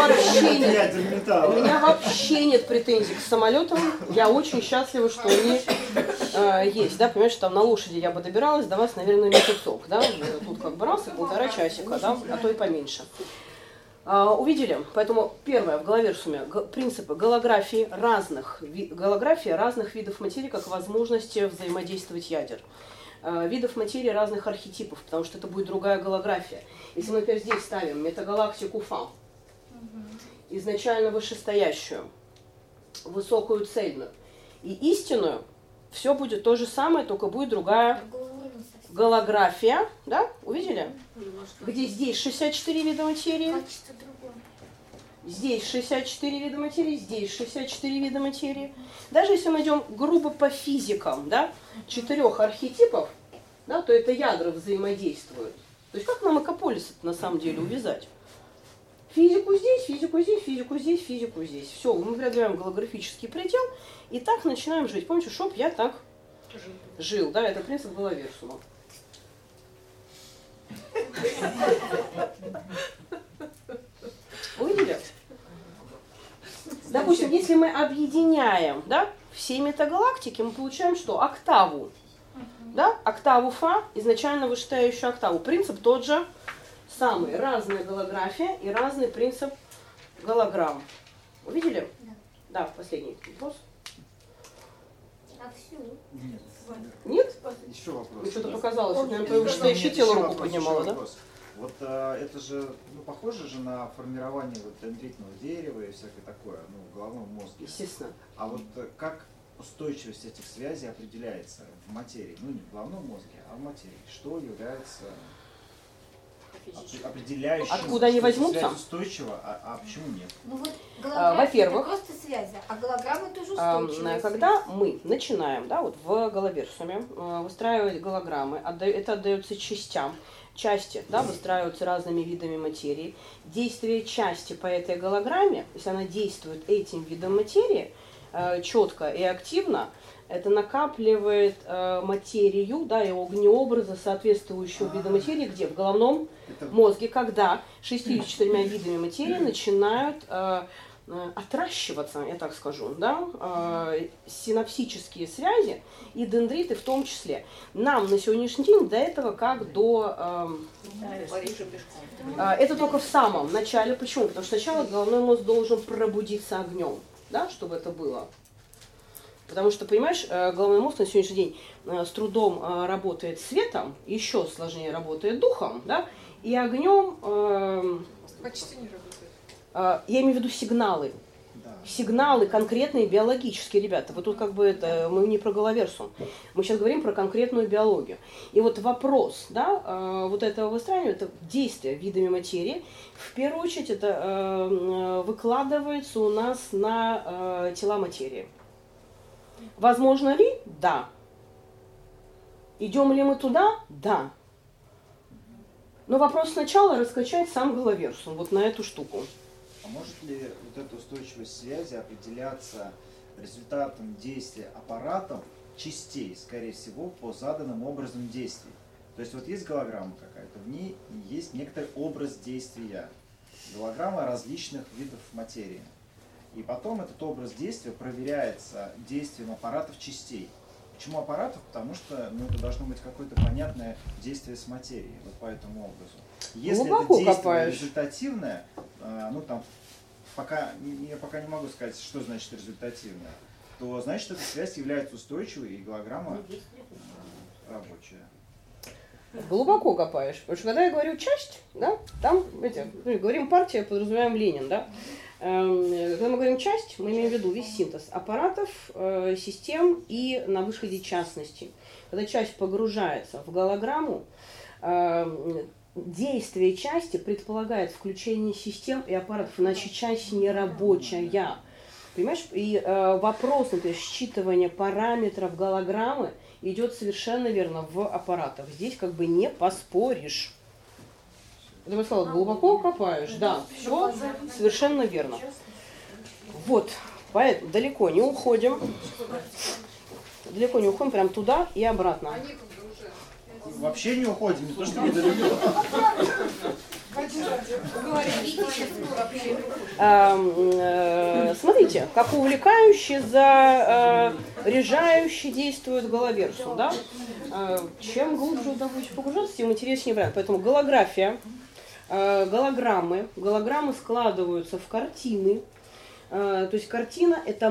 у меня вообще нет претензий к самолетам. Я очень счастлива, что они есть. Да, понимаешь, там на лошади я бы добиралась до вас, наверное, месяцок. Да? Тут как бы раз и 1,5 часика, да? А то и поменьше. Увидели? Поэтому первое в головерсуме принципы голографии разных видов материи как возможности взаимодействовать ядер. Видов материи разных архетипов, потому что это будет другая голография. Если мы, например, здесь ставим метагалактику Фа, изначально вышестоящую, высокую цельную и истинную, все будет то же самое, только будет другая голография. Да? Увидели? Где здесь 64 вида материи, здесь 64 вида материи, здесь 64 вида материи. Даже если мы идем грубо по физикам, да, 4 архетипов, да, то это ядра взаимодействуют. То есть как нам экополис на самом деле увязать? Физику здесь, физику здесь, физику здесь, физику здесь. Все, мы преодолеваем голографический предел и так начинаем жить. Помните, чтоб я так жил. Да, это принцип головерсума. Увидели? Допустим, если мы объединяем, да, все метагалактики, мы получаем что? Октаву. Да? Октаву Фа, изначально вышестоящую октаву. Принцип тот же самый. Разная голография и разный принцип голограмм. Увидели? Да. Да, последний вопрос. А всю? Нет. Нет? Еще вопрос. Ну, что-то показалось, наверное, Нет, твое вышестоящее тело руку вопрос, поднимало, да? вопрос. Вот это же, ну, похоже же на формирование вот дендритного дерева и всякое такое, ну, в головном мозге. Естественно. А вот как устойчивость этих связей определяется в материи? Ну, не в головном мозге, а в материи. Что является определяющим? Откуда они что эта возьмутся? связь устойчива, а почему нет? Ну вот голография во-первых, это просто связи, а голограмма тоже устойчивая. Когда мы начинаем, да, вот в головерсуме выстраивать голограммы, это отдается частям. Части, да, выстраиваются разными видами материи. Действие части по этой голограмме, если она действует этим видом материи четко и активно, это накапливает материю, да, и огнеобраза соответствующего вида материи, где? В головном мозге, когда 64 видами материи начинают отращиваться, я так скажу, да, синапсические связи и дендриты в том числе. Нам на сегодняшний день до этого как до... это только в самом начале. Почему? Потому что сначала головной мозг должен пробудиться огнем, да, чтобы это было. Потому что, понимаешь, головной мозг на сегодняшний день с трудом работает светом, еще сложнее работает духом, да, и огнем... Почти не работает. Я имею в виду сигналы. Да. Сигналы конкретные биологические, ребята. Вот тут как бы это, мы не про головерсум. Мы сейчас говорим про конкретную биологию. И вот вопрос, да, вот этого выстраивания, это действие видами материи. В первую очередь это выкладывается у нас на тела материи. Возможно ли? Да. Идем ли мы туда? Да. Но вопрос сначала раскачать сам головерсум, вот на эту штуку. А может ли вот эта устойчивость связи определяться результатом действия аппаратов частей, скорее всего, по заданным образом действий? То есть вот есть голограмма какая-то, в ней есть некоторый образ действия. Голограмма различных видов материи. И потом этот образ действия проверяется действием аппаратов частей. Почему аппаратов? Потому что это должно быть какое-то понятное действие с материей, вот по этому образу. Если Глубоко это действие копаешь. результативное, я пока не могу сказать, что значит результативное, то значит эта связь является устойчивой и голограмма рабочая. Глубоко копаешь. Потому что когда я говорю часть, да, там, говорим партия, подразумеваем Ленин, да. Когда мы говорим часть, мы имеем в виду весь синтез аппаратов, систем и на выходе частностей. Когда часть погружается в голограмму, действие части предполагает включение систем и аппаратов, иначе часть не рабочая. Понимаешь? И вопрос, например, считывания параметров голограммы идет совершенно верно в аппаратах. Здесь как бы не поспоришь. Это сказала, глубоко копаешь. Да, все совершенно верно. Вот, поэтому далеко не уходим. Далеко не уходим, прям туда и обратно. Вообще не уходим, не то что недалеко. Смотрите, как увлекающе, заряжающе действует головерсум, да? Чем глубже удовольствие погружаться, тем интереснее вариант. Поэтому голография, голограммы складываются в картины. То есть картина – это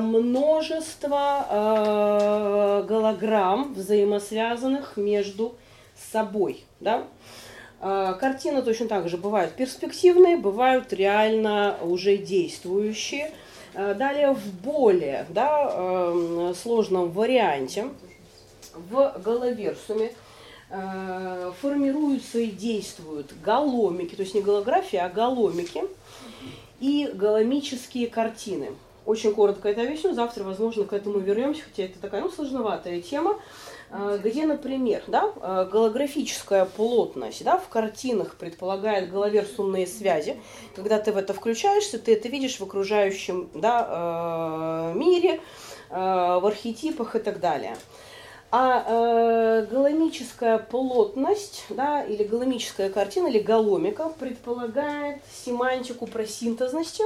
множество голограмм, взаимосвязанных между собой, да? Картины точно так же бывают перспективные, бывают реально уже действующие. Далее в более сложном варианте, в головерсуме, формируются и действуют голомики, то есть не голография, а голомики и голомические картины. Очень коротко это объясню, завтра, возможно, к этому вернемся, хотя это такая сложноватая тема, где, например, голографическая плотность в картинах предполагает головерсумные связи. Когда ты в это включаешься, ты это видишь в окружающем мире, в архетипах и так далее. А голомическая плотность, или голомическая картина, или голомика предполагает семантику просинтезности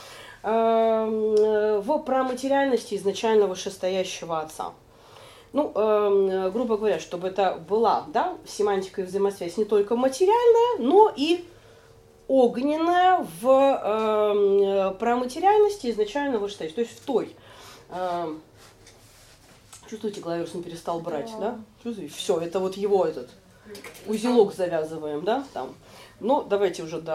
в проматериальности изначально вышестоящего отца. Грубо говоря, чтобы это была семантика и взаимосвязь не только материальная, но и огненная в проматериальности изначально вышестоящей. То есть в той... Чувствуете, головерсум перестал брать, да? Чувствуете? Все, это вот его этот узелок завязываем, да? Там. Но давайте уже,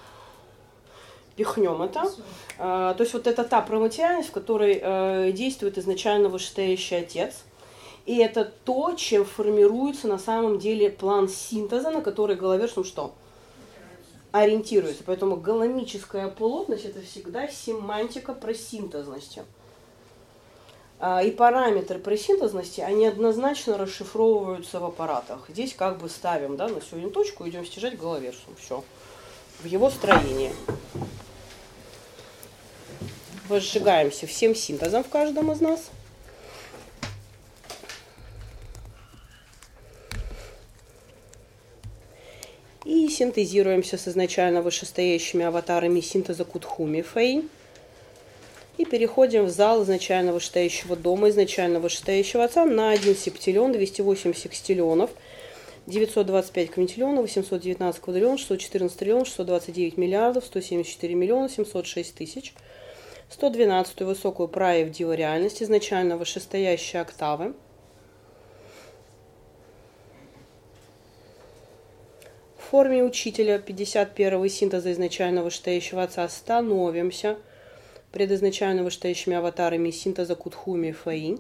пихнем это. То есть вот это та проматериальность, в которой действует изначально вышестоящий отец. И это то, чем формируется на самом деле план синтеза, на который головерсум что? Ориентируется. Поэтому голомическая плотность – это всегда семантика просинтезности. И параметры пресинтезности, они однозначно расшифровываются в аппаратах. Здесь как бы ставим на сегодня точку, идем стяжать головерсум. Все. В его строении. Возжигаемся всем синтезом в каждом из нас. И синтезируемся с изначально вышестоящими аватарами синтеза Кутхуми Фэй. И переходим в зал изначально вышестоящего дома, изначально вышестоящего отца на 1 септиллион, 208 секстиллионов, 925 квинтиллионов, 819 квадриллионов, 614 триллионов, 629 миллиардов, 174 миллиона, 706 тысяч, 112 высокую праевдиву реальность, изначально вышестоящие октавы. В форме учителя 51 синтеза изначально вышестоящего отца становимся предизначально вышестоящими аватарами синтеза Кутхуми Фэй.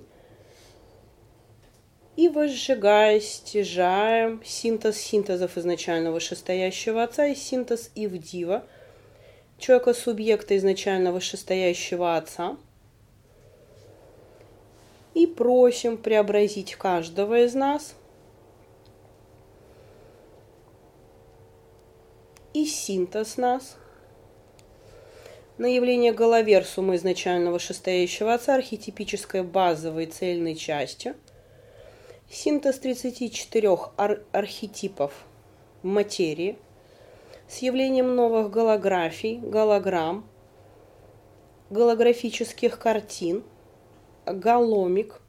И возжигая, стяжаем синтез синтезов изначально вышестоящего отца и синтез Ивдива, человека-субъекта изначально вышестоящего отца. И просим преобразить каждого из нас синтез нас на явление головерсума изначально вышестоящего отца архетипической базовой цельной части, синтез 34 архетипов материи с явлением новых голографий, голограмм, голографических картин, голомик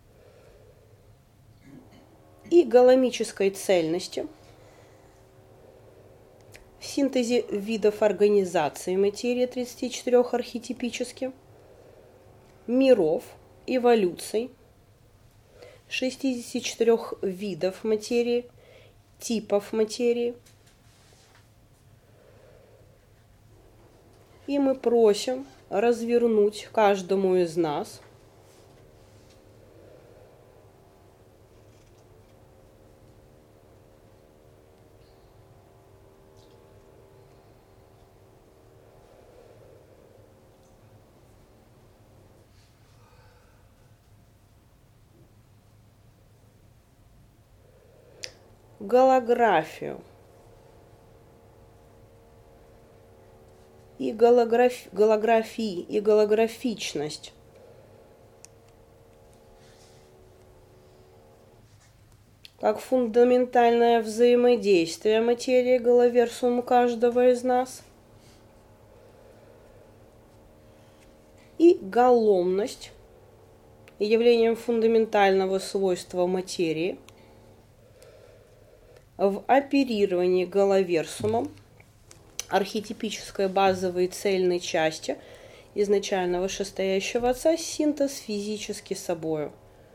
и голомической цельности, в синтезе видов организации материи 34 архетипически, миров, эволюций, 64 видов материи, типов материи. И мы просим развернуть каждому из нас голографию и голографии и голографичность как фундаментальное взаимодействие материи и головерсума каждого из нас, и голомность явлением фундаментального свойства материи в оперировании головерсумом архетипической базовой цельной части изначально вышестоящего отца синтез физически собою.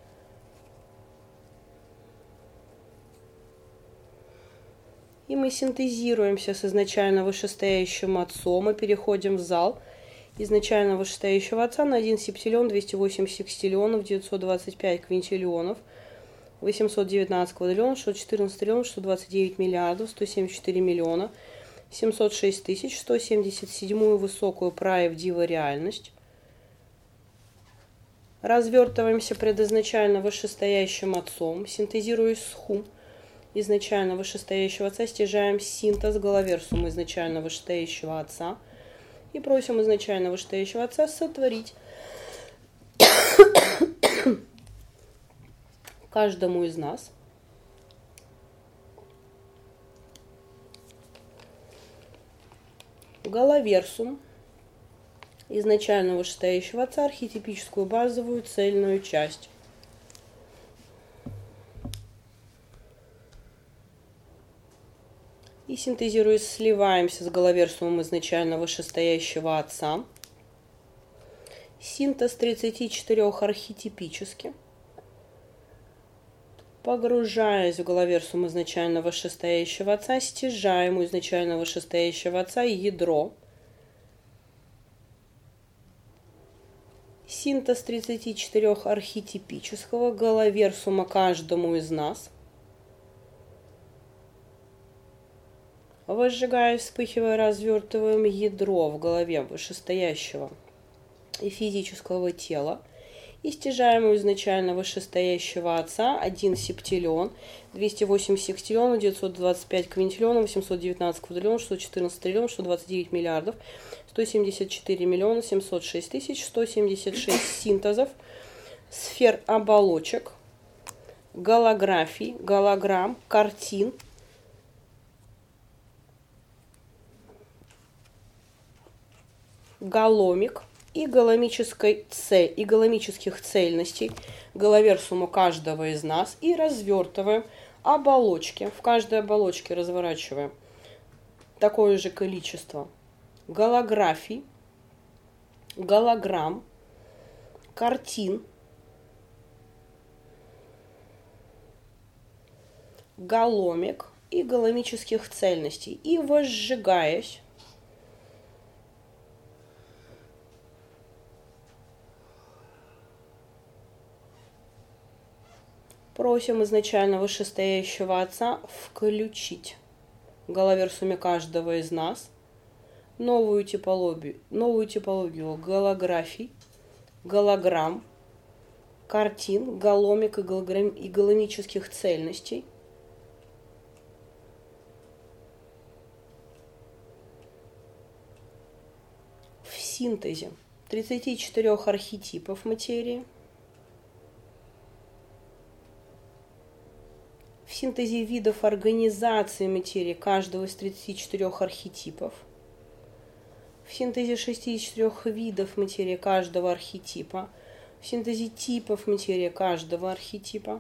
И мы синтезируемся с изначально вышестоящим отцом и переходим в зал изначально вышестоящего отца на 1 септиллион, 208 секстиллионов, 925 квинтиллионов, 819 квадриллионов, 614 триллионов, 629 миллиардов, 174 миллиона, 706 тысяч, 177 высокую правдивую реальность. Развертываемся предизначально вышестоящим отцом, синтезируясь с ху изначально вышестоящего отца, стяжаем синтез головерсума изначально вышестоящего отца и просим изначально вышестоящего отца сотворить каждому из нас головерсум изначально вышестоящего отца архетипическую базовую цельную часть. И синтезируясь, сливаемся с головерсумом изначально вышестоящего отца. Синтез 34 архетипически. Погружаясь в головерсум изначально вышестоящего отца, стяжаем у изначально вышестоящего отца ядро. Синтез 34 архетипического головерсума каждому из нас. Возжигая, вспыхивая, развертываем ядро в голове вышестоящего и физического тела. И стяжаем у изначально вышестоящего отца 1 септиллион, 208 секстиллионов, 925 квинтиллионов, 819 квадриллионов, 614 триллионов, 129 миллиардов, 174 миллиона, 706 тысяч, 176 синтезов, сфер оболочек, голографий, голограмм, картин, голомик и голомических цельностей головерсума каждого из нас и развертываем оболочки. В каждой оболочке разворачиваем такое же количество голографий, голограмм, картин, голомик и голомических цельностей. И возжигаясь, просим изначально вышестоящего отца включить в головерсуме каждого из нас новую типологию голографий, голограмм, картин, голомик и голомических цельностей. синтезе 34 архетипов материи, в синтезе видов организации материи каждого из 34 архетипов, в синтезе 64 видов материи каждого архетипа, в синтезе типов материи каждого архетипа,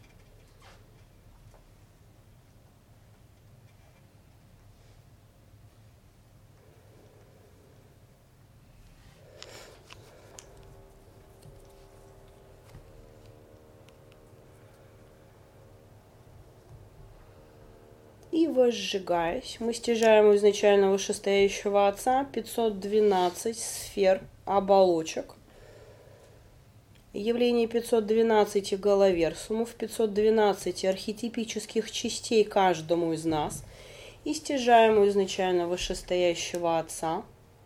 и возжигаясь, мы стяжаем у изначально вышестоящего Отца 512 сфер оболочек, явление 512 головерсумов, 512 архетипических частей каждому из нас, и стяжаем у изначально вышестоящего Отца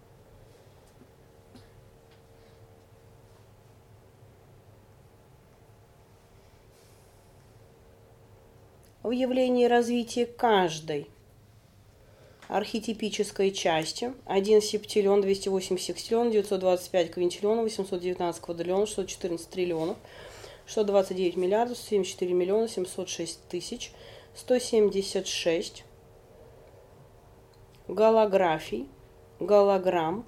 в явлении развития каждой архетипической части 1 септиллион, 208 секстиллион, 925 квинтиллионов, 819 квадриллионов, 614 триллионов, 629 миллиардов, 74 миллиона 706 тысяч 176 голографий, голограмм,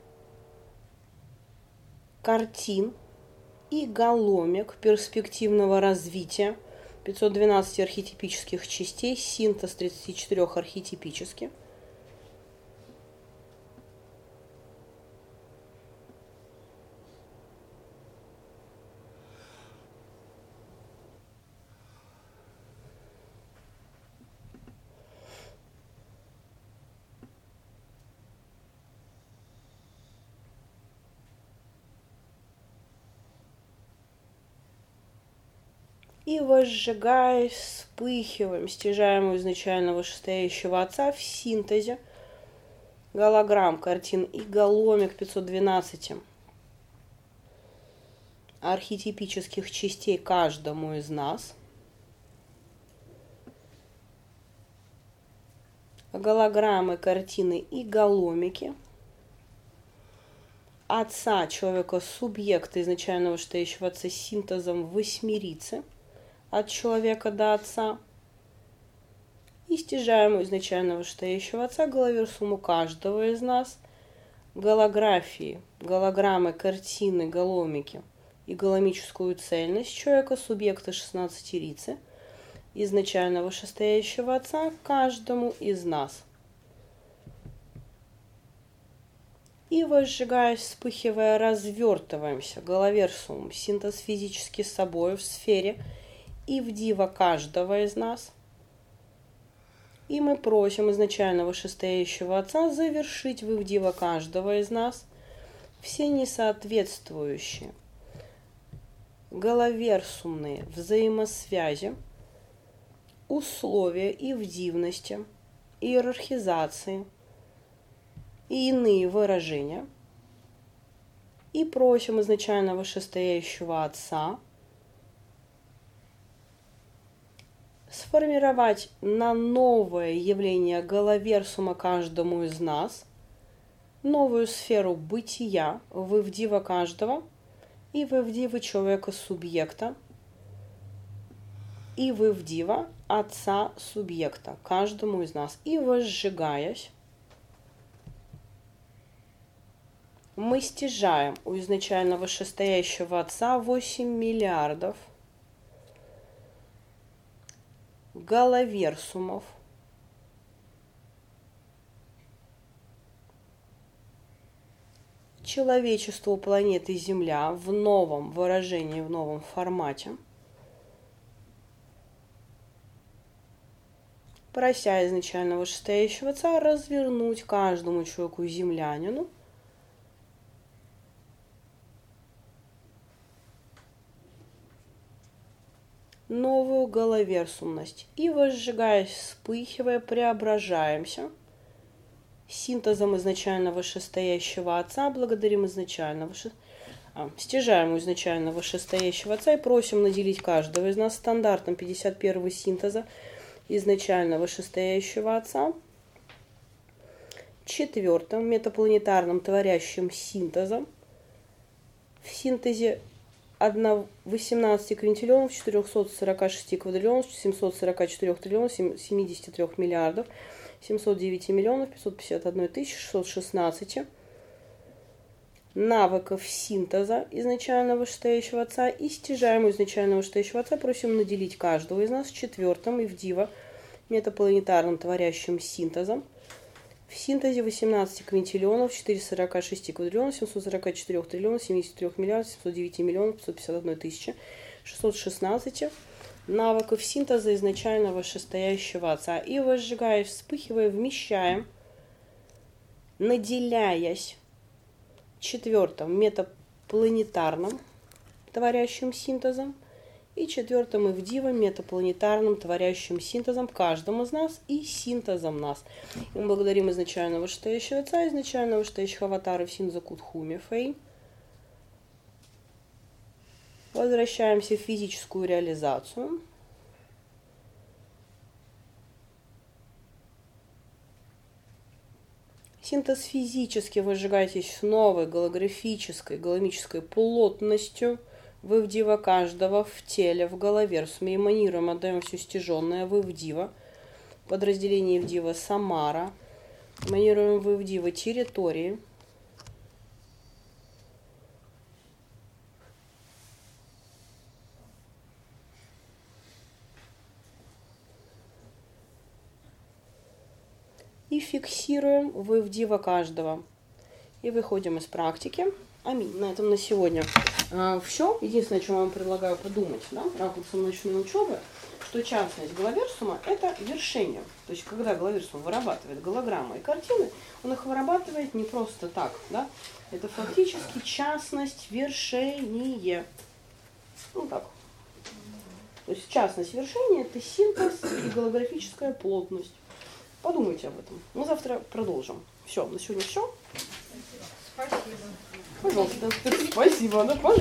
картин и голомек перспективного развития 512 архетипических частей, синтез 34 архетипических, и возжигаясь, вспыхиваем стяжаемого изначально вышестоящего Отца в синтезе голограмм, картин и голомек 512 архетипических частей каждому из нас, голограммы, картины и голомики Отца, человека, субъекта изначально вышестоящего Отца с синтезом восьмерицы, от человека до Отца, и стяжаем у изначально вышестоящего Отца головерсуму каждого из нас, голографии, голограммы, картины, голомики и голомическую цельность человека, субъекта 16-рицы, изначально вышестоящего Отца каждому из нас. И возжигаясь, вспыхивая, развертываемся головерсумом, синтез физически с собой в сфере и в диво каждого из нас. И мы просим изначально вышестоящего Отца завершить в диво каждого из нас все несоответствующие головерсумные взаимосвязи, условия и в дивности, иерархизации и иные выражения. И просим изначально вышестоящего Отца сформировать на новое явление головерсума каждому из нас новую сферу бытия в ивдива каждого и в ивдива человека-субъекта и в ивдива Отца-субъекта каждому из нас. И возжигаясь, мы стяжаем у изначально вышестоящего Отца 8 миллиардов головерсумов, человечеству планеты Земля в новом выражении, в новом формате, прося изначально вышестоящего Отца развернуть каждому человеку-землянину новую головерсумность. И возжигаясь, вспыхивая, преображаемся синтезом изначально вышестоящего Отца, благодарим изначально стяжаем у изначально вышестоящего Отца и просим наделить каждого из нас стандартом 51 синтеза изначально вышестоящего Отца четвертым метапланетарным творящим синтезом. В синтезе 18 квинтиллионов, 446 квадриллионов, 744 триллионов, 73 миллиардов, 709 миллионов, 551 тысяч, 616 навыков синтеза изначально вышестоящего отца и стяжаемого изначально вышестоящего отца просим наделить каждого из нас четвертым и в диво метапланетарным творящим синтезом. В синтезе 18 квинтиллионов, 446 квадриллионов, 744 триллионов, 73 миллиардов, 709 миллионов, 551 тысяча, 616 навыков синтеза изначально вышестоящего отца. И возжигая, вспыхивая, вмещаем, наделяясь четвертым метапланетарным творящим синтезом и четвертым и в диво метапланетарным творящим синтезом каждому из нас и синтезом нас. И мы благодарим изначально вышестоящего отца, изначально вышестоящих аватаров синтеза Кутхуми Фэй. Возвращаемся в физическую реализацию. Синтез физически выжигаетесь новой голографической, галомической плотностью. Вы в диво каждого в теле, в голове. Мы эманируем, отдаем все стяженное. Вы в диво. Подразделение в диво Самара. Эманируем вы в диво территории. И фиксируем вы в диво каждого. И выходим из практики. Аминь. На этом на сегодня все. Единственное, о чем я вам предлагаю подумать, да, в рамках ночной учебы, что частность головерсума – это вершение. То есть, когда головерсум вырабатывает голограммы и картины, он их вырабатывает не просто так. Да? Это фактически частность вершения. Ну так. То есть, частность вершения – это синтез и голографическая плотность. Подумайте об этом. Мы завтра продолжим. Все, на сегодня все. Спасибо. Пожалуйста. Спасибо. Да, пожалуйста.